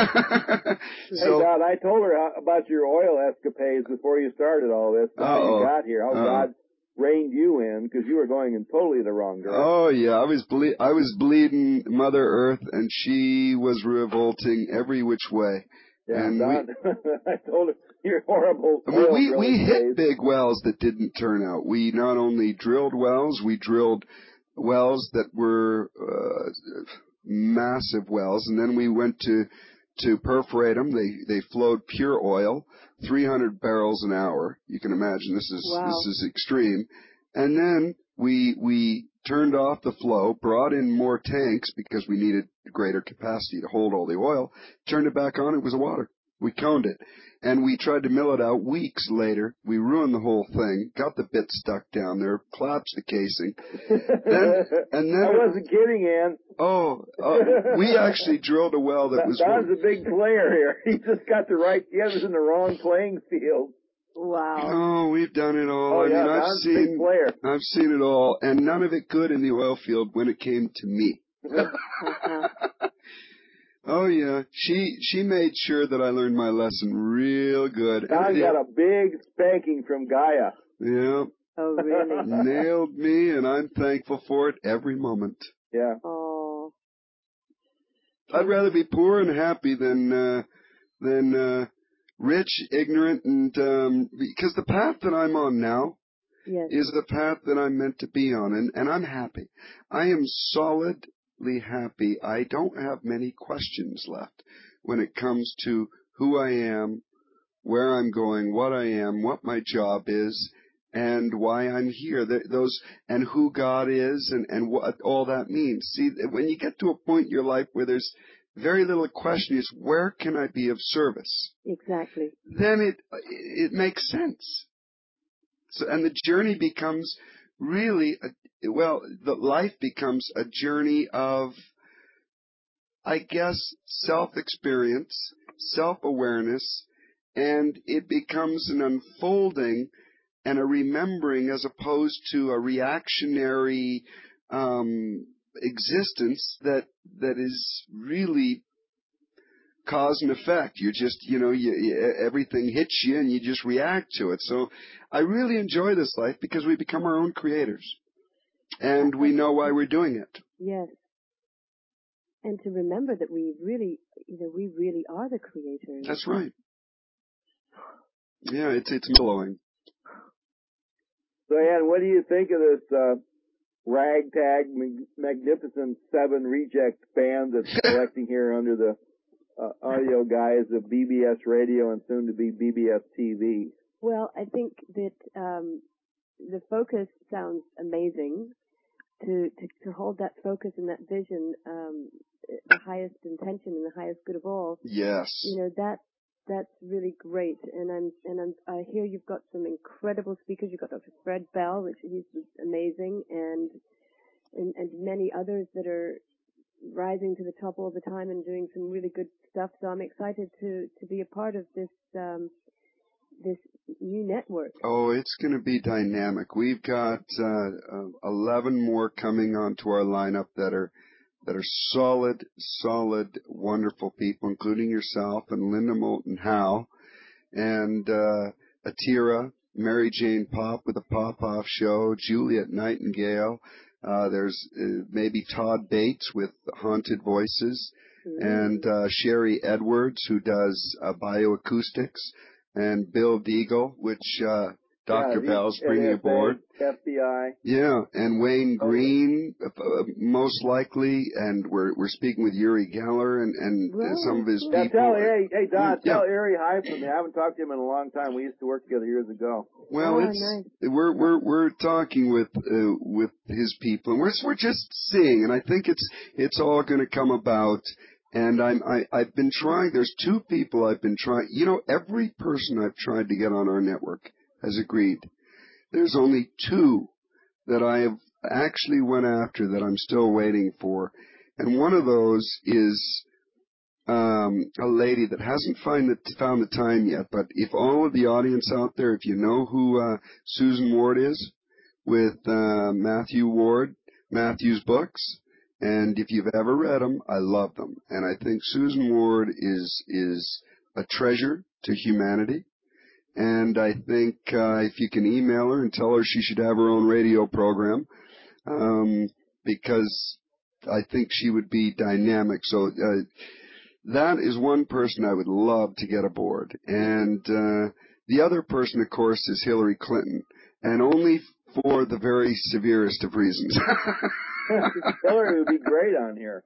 Hey, So, God, I told her how, about your oil escapades before you started all this. How Uh-oh. you got here, how Uh-oh. God reined you in, because you were going in totally the wrong direction. oh yeah, I was ble- I was bleeding Mother Earth, and she was revolting every which way. Yeah, and Don, I told her your horrible I mean, oil we, we drilling hit days. big wells that didn't turn out. We not only drilled wells, we drilled wells that were uh, massive wells, and then we went to to perforate them. They they flowed pure oil, three hundred barrels an hour. You can imagine this is Wow. this is extreme. And then we we turned off the flow, brought in more tanks because we needed greater capacity to hold all the oil. Turned it back on. It was water. We coned it. And we tried to mill it out weeks later. We ruined the whole thing, got the bit stuck down there, collapsed the casing. Then, and then, I wasn't kidding, Ann. Oh, uh, we actually drilled a well that, that was... That was a big player here. He just got the right, he was in the wrong playing field. Wow. Oh, we've done it all. Oh, I yeah, mean, I've Don's seen, a big player. I've seen it all, and none of it good in the oil field when it came to me. Oh yeah, she she made sure that I learned my lesson real good. Don got a big spanking from Gaia. Yeah. Oh really? Nailed me, and I'm thankful for it every moment. Yeah. Oh. I'd rather be poor and happy than uh, than uh, rich, ignorant, and um, because the path that I'm on now yes. is the path that I'm meant to be on, and, and I'm happy. I am solid. Happy. I don't have many questions left when it comes to who I am, where I'm going, what I am, what my job is, and why I'm here. Those and who God is, and and what all that means. See, when you get to a point in your life where there's very little question, is where can I be of service? Exactly. Then it it makes sense. So, and the journey becomes really a Well, the life becomes a journey of, I guess, self-experience, self-awareness, and it becomes an unfolding and a remembering as opposed to a reactionary um, existence that that is really cause and effect. You just, you know, you, you, everything hits you and you just react to it. So I really enjoy this life because we become our own creators. And we know why we're doing it. Yes. And to remember that we really, you know, we really are the creators. That's right. Yeah, it's it's blowing. So, Ann, what do you think of this uh, ragtag, mag- magnificent seven reject band that's collecting here under the uh, audio guise of B B S Radio and soon to be B B S T V? Well, I think that um, the focus sounds amazing. To, to, to hold that focus and that vision, um, the highest intention and the highest good of all. Yes. You know, that, that's really great. And I'm, and I'm, I hear you've got some incredible speakers. You've got Doctor Fred Bell, which is amazing, and, and, and many others that are rising to the top all the time and doing some really good stuff. So I'm excited to, to be a part of this, um, this new network. Oh, it's going to be dynamic. We've got uh, uh, eleven more coming onto our lineup that are that are solid, solid, wonderful people, including yourself and Linda Moulton Howe and uh, Atira, Mary Jane Pop with the Pop-Off Show, Juliet Nightingale. Uh, there's uh, maybe Todd Bates with Haunted Voices, mm-hmm. and uh, Sherry Edwards, who does uh, bioacoustics, and Bill Deagle, which uh, Doctor Yeah, Bell's bringing N S A, aboard. F B I. Yeah, and Wayne Green, uh, most likely, and we're we're speaking with Uri Geller and, and Wow. some of his Yeah, people. tell, hey, hey, Don, yeah. tell Ari hi from me. I haven't talked to him in a long time. We used to work together years ago. Well, oh, it's nice. we're we're we're talking with uh, with his people, and we're we're just seeing, and I think it's it's all going to come about. And I'm I I've been trying. There's two people I've been trying. You know, every person I've tried to get on our network has agreed. There's only two that I have actually went after that I'm still waiting for, and one of those is um, a lady that hasn't find the, found the time yet. But if all of the audience out there, if you know who uh, Susan Ward is, with uh, Matthew Ward, Matthew's books, and if you've ever read them, I love them. And I think Susan Ward is is a treasure to humanity. And I think uh, if you can email her and tell her she should have her own radio program, um, because I think she would be dynamic. So uh, that is one person I would love to get aboard. And uh, the other person, of course, is Hillary Clinton, and only for the very severest of reasons. Hillary would be great on here.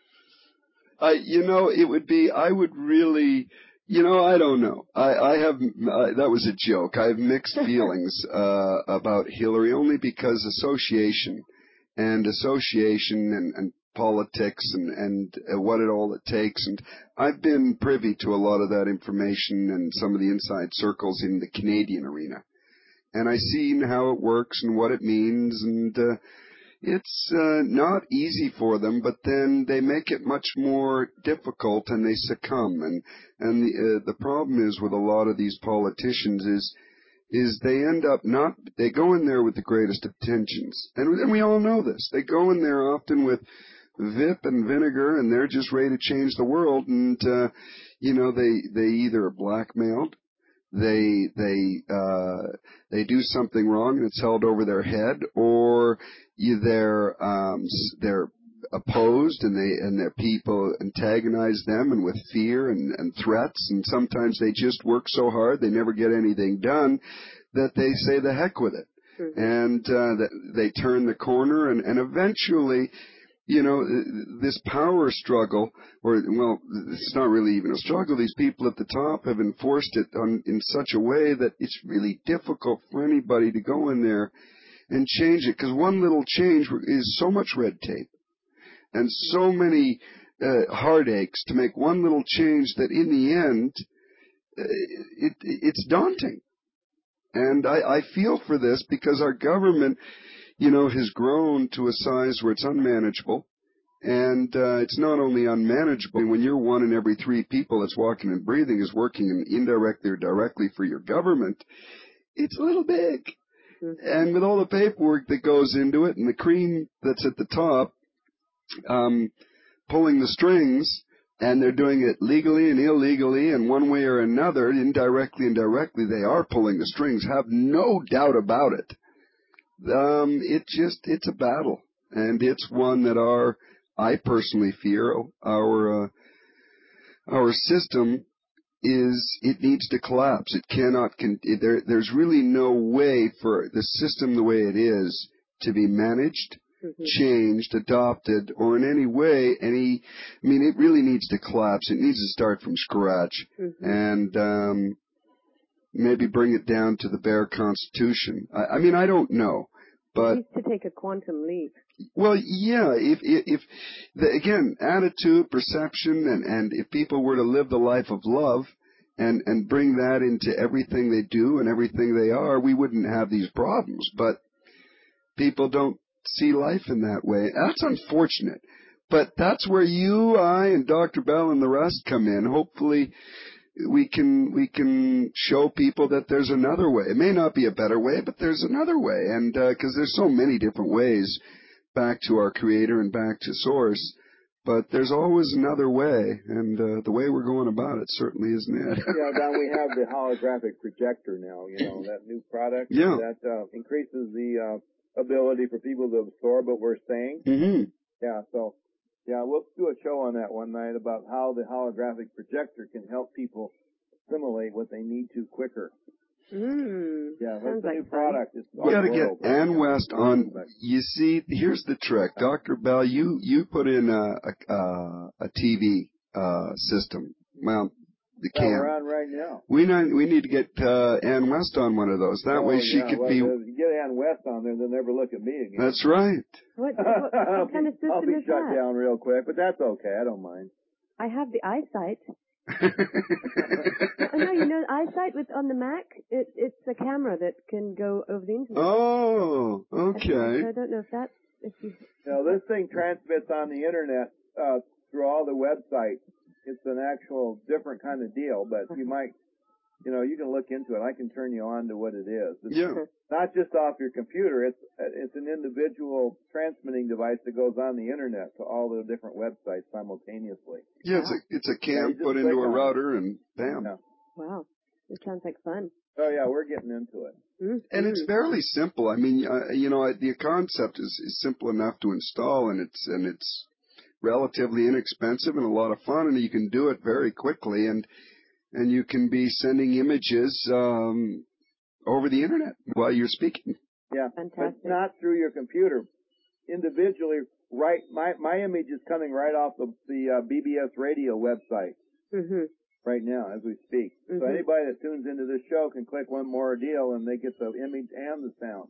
Uh, you know, it would be, I would really... You know, I don't know. I, I have, uh, that was a joke. I have mixed feelings, uh, about Hillary only because association and association and, and politics and, and uh, what it all it takes. And I've been privy to a lot of that information and some of the inside circles in the Canadian arena. And I've seen how it works and what it means, and uh, it's uh, not easy for them, but then they make it much more difficult and they succumb. And, and the, uh, the problem is with a lot of these politicians is is they end up not, they go in there with the greatest intentions. And, and we all know this. They go in there often with Vip and vinegar, and they're just ready to change the world. And, uh, you know, they, they either are blackmailed, they, they, uh, they do something wrong and it's held over their head, or you, they're, um, they're opposed and they, and their people antagonize them and with fear and, and threats, and sometimes they just work so hard they never get anything done that they say the heck with it. Mm-hmm. And, uh, that they turn the corner and, and eventually, you know, this power struggle, or, well, it's not really even a struggle. These people at the top have enforced it on, in such a way that it's really difficult for anybody to go in there and change it, because one little change is so much red tape and so many uh, heartaches to make one little change that in the end, uh, it, it's daunting. And I, I feel for this because our government, you know, has grown to a size where it's unmanageable. And uh, it's not only unmanageable, when you're one in every three people that's walking and breathing is working indirectly or directly for your government, it's a little big. Mm-hmm. And with all the paperwork that goes into it and the cream that's at the top, um, pulling the strings, and they're doing it legally and illegally, and one way or another, indirectly and directly, they are pulling the strings. Have no doubt about it. Um, it just, it's a battle, and it's one that our, I personally fear, our, uh, our system is, it needs to collapse. It cannot, con- it, there, there's really no way for the system the way it is to be managed, mm-hmm. changed, adopted, or in any way, any, I mean, it really needs to collapse. It needs to start from scratch, mm-hmm. and, um, maybe bring it down to the bare constitution. I, I mean, I don't know. But, it needs to take a quantum leap. Well, yeah, if, if, if the, again, attitude, perception, and, and if people were to live the life of love and, and bring that into everything they do and everything they are, we wouldn't have these problems. But people don't see life in that way. That's unfortunate. But that's where you, I, and Doctor Bell and the rest come in. Hopefully, we can we can show people that there's another way. It may not be a better way, but there's another way, and because uh, there's so many different ways back to our Creator and back to Source, but there's always another way, and uh, the way we're going about it certainly isn't it. Yeah, Don, we have the holographic projector now. You know, that new product yeah. that uh, increases the uh, ability for people to absorb what we're saying. Mm-hmm. Yeah, so. Yeah, we'll do a show on that one night about how the holographic projector can help people assimilate what they need to quicker. Mm, yeah, that's sounds a like new fun. product. It's we got to get Ann West on. You see, here's the trick, Doctor Bell. You you put in a a, a T V uh, system. Well, the that cam. we're on right now. We need we need to get uh, Ann West on one of those. That oh, way she yeah, could well, be. If you get Ann West on there, they'll never look at me again. That's right. What, what, what kind of system I'll be is shut that? down real quick, but that's okay. I don't mind. I have the eyesight. oh, no, you know, eyesight with on the Mac, it, it's a camera that can go over the internet. Oh, okay. I, I don't know if that's if you. Now this thing transmits on the internet uh, through all the websites. It's an actual different kind of deal, but you might, you know, you can look into it. I can turn you on to what it is. It's yeah. not just off your computer. It's it's an individual transmitting device that goes on the internet to all the different websites simultaneously. Yeah, it's a it's a cam yeah, put into a router and bam. Yeah. Wow, it sounds like fun. Oh yeah, we're getting into it. Mm-hmm. And it's fairly simple. I mean, uh, you know, the concept is, is simple enough to install, and it's and it's relatively inexpensive and a lot of fun, and you can do it very quickly, and and you can be sending images um, over the internet while you're speaking. Yeah, fantastic. But not through your computer. Individually, right? My my image is coming right off the the uh, B B S radio website mm-hmm. right now as we speak. Mm-hmm. So anybody that tunes into this show can click one more deal, and they get the image and the sound.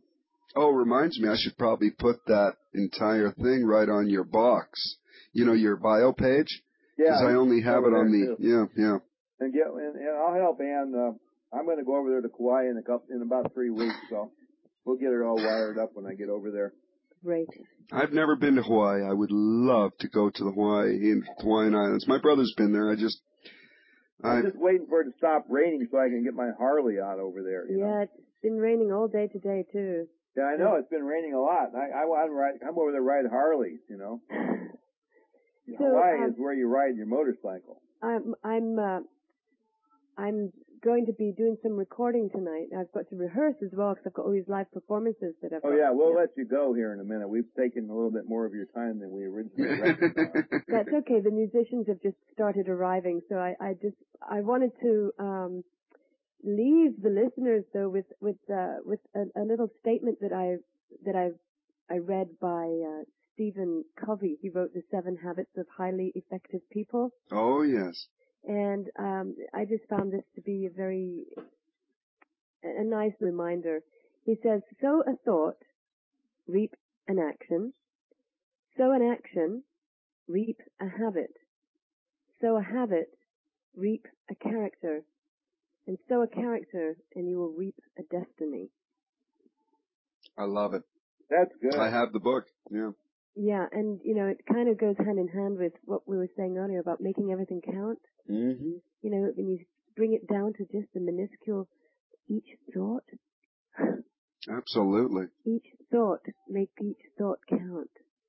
Oh, reminds me, I should probably put that entire thing right on your box. You know, your bio page? Yeah. Because I only have it on the, too. yeah, yeah. And get, and, and I'll help Ann. Uh, I'm going to go over there to Kauai in a couple, in about three weeks, so we'll get it all wired up when I get over there. Great. I've never been to Hawaii. I would love to go to the Hawaii, in Hawaiian Islands. My brother's been there. I just, I, I'm just waiting for it to stop raining so I can get my Harley out over there. You yeah, know? it's been raining all day today, too. Yeah, I know. It's been raining a lot. I, I, I'm, ride, I'm over there to ride Harleys, you know. So, Hawaii um, is where you ride your motorcycle. I'm, I'm, uh, I'm going to be doing some recording tonight. I've got to rehearse as well because I've got all these live performances that I've Oh, got. yeah, we'll let you go here in a minute. We've taken a little bit more of your time than we originally reckoned on. That's okay. The musicians have just started arriving, so I, I just, I wanted to, um, leave the listeners though with, with, uh, with a, a little statement that I, that I, I read by, uh, Stephen Covey. He wrote The Seven Habits of Highly Effective People. oh, yes. And um, I just found this to be a very, a nice reminder. He says, sow a thought, reap an action. Sow an action, reap a habit. Sow a habit, reap a character. And sow a character, and you will reap a destiny. I love it. That's good. I have the book, yeah. Yeah, and, you know, it kind of goes hand in hand with what we were saying earlier about making everything count. Mm-hmm. You know, when you bring it down to just the minuscule, each thought. Absolutely. Each thought, make each thought count.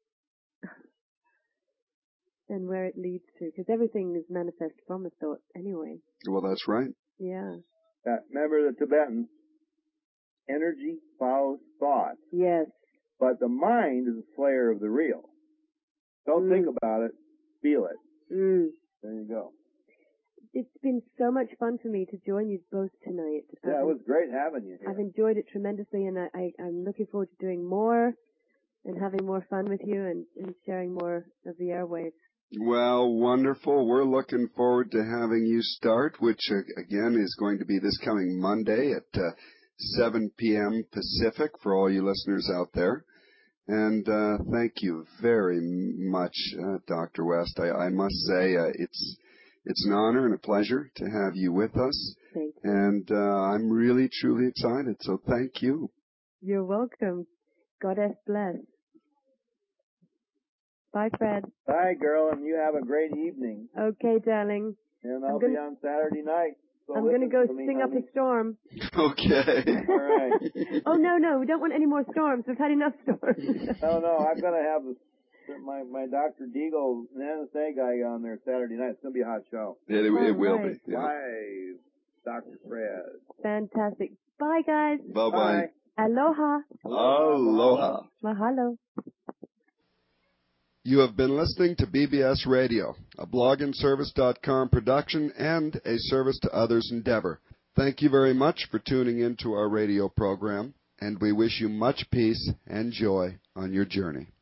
And where it leads to, because everything is manifest from a thought anyway. Well, that's right. Yeah. Uh, remember the Tibetans? Energy follows thought. Yes. But the mind is the slayer of the real. Don't Mm. think about it, feel it. Mm. There you go. It's been so much fun for me to join you both tonight. Yeah, I've, it was great having you here. I've enjoyed it tremendously, and I, I, I'm looking forward to doing more and having more fun with you and, and sharing more of the airwaves. Well, wonderful. We're looking forward to having you start, which, uh, again, is going to be this coming Monday at uh, seven p.m. Pacific for all you listeners out there. And uh, thank you very much, uh, Doctor West. I, I must say uh, it's it's an honor and a pleasure to have you with us. Thank you. And uh, I'm really, truly excited. So thank you. You're welcome. Goddess bless. Bye, Fred. Bye, girl, and you have a great evening. Okay, darling. And I'll gonna, be on Saturday night. So I'm going to go to me, sing up honey. a storm. Okay. All right. Oh, no, no. We don't want any more storms. We've had enough storms. No, no, I'm going to have the, my my Doctor Deagle, an N S A guy on there Saturday night. It's going to be a hot show. It, it, it will right. be. Yeah. Live, Doctor Fred. Fantastic. Bye, guys. Bye-bye. Aloha. Aloha. Mahalo. You have been listening to B B S Radio, a blog and service dot com production and a service to others endeavor. Thank you very much for tuning in to our radio program, and we wish you much peace and joy on your journey.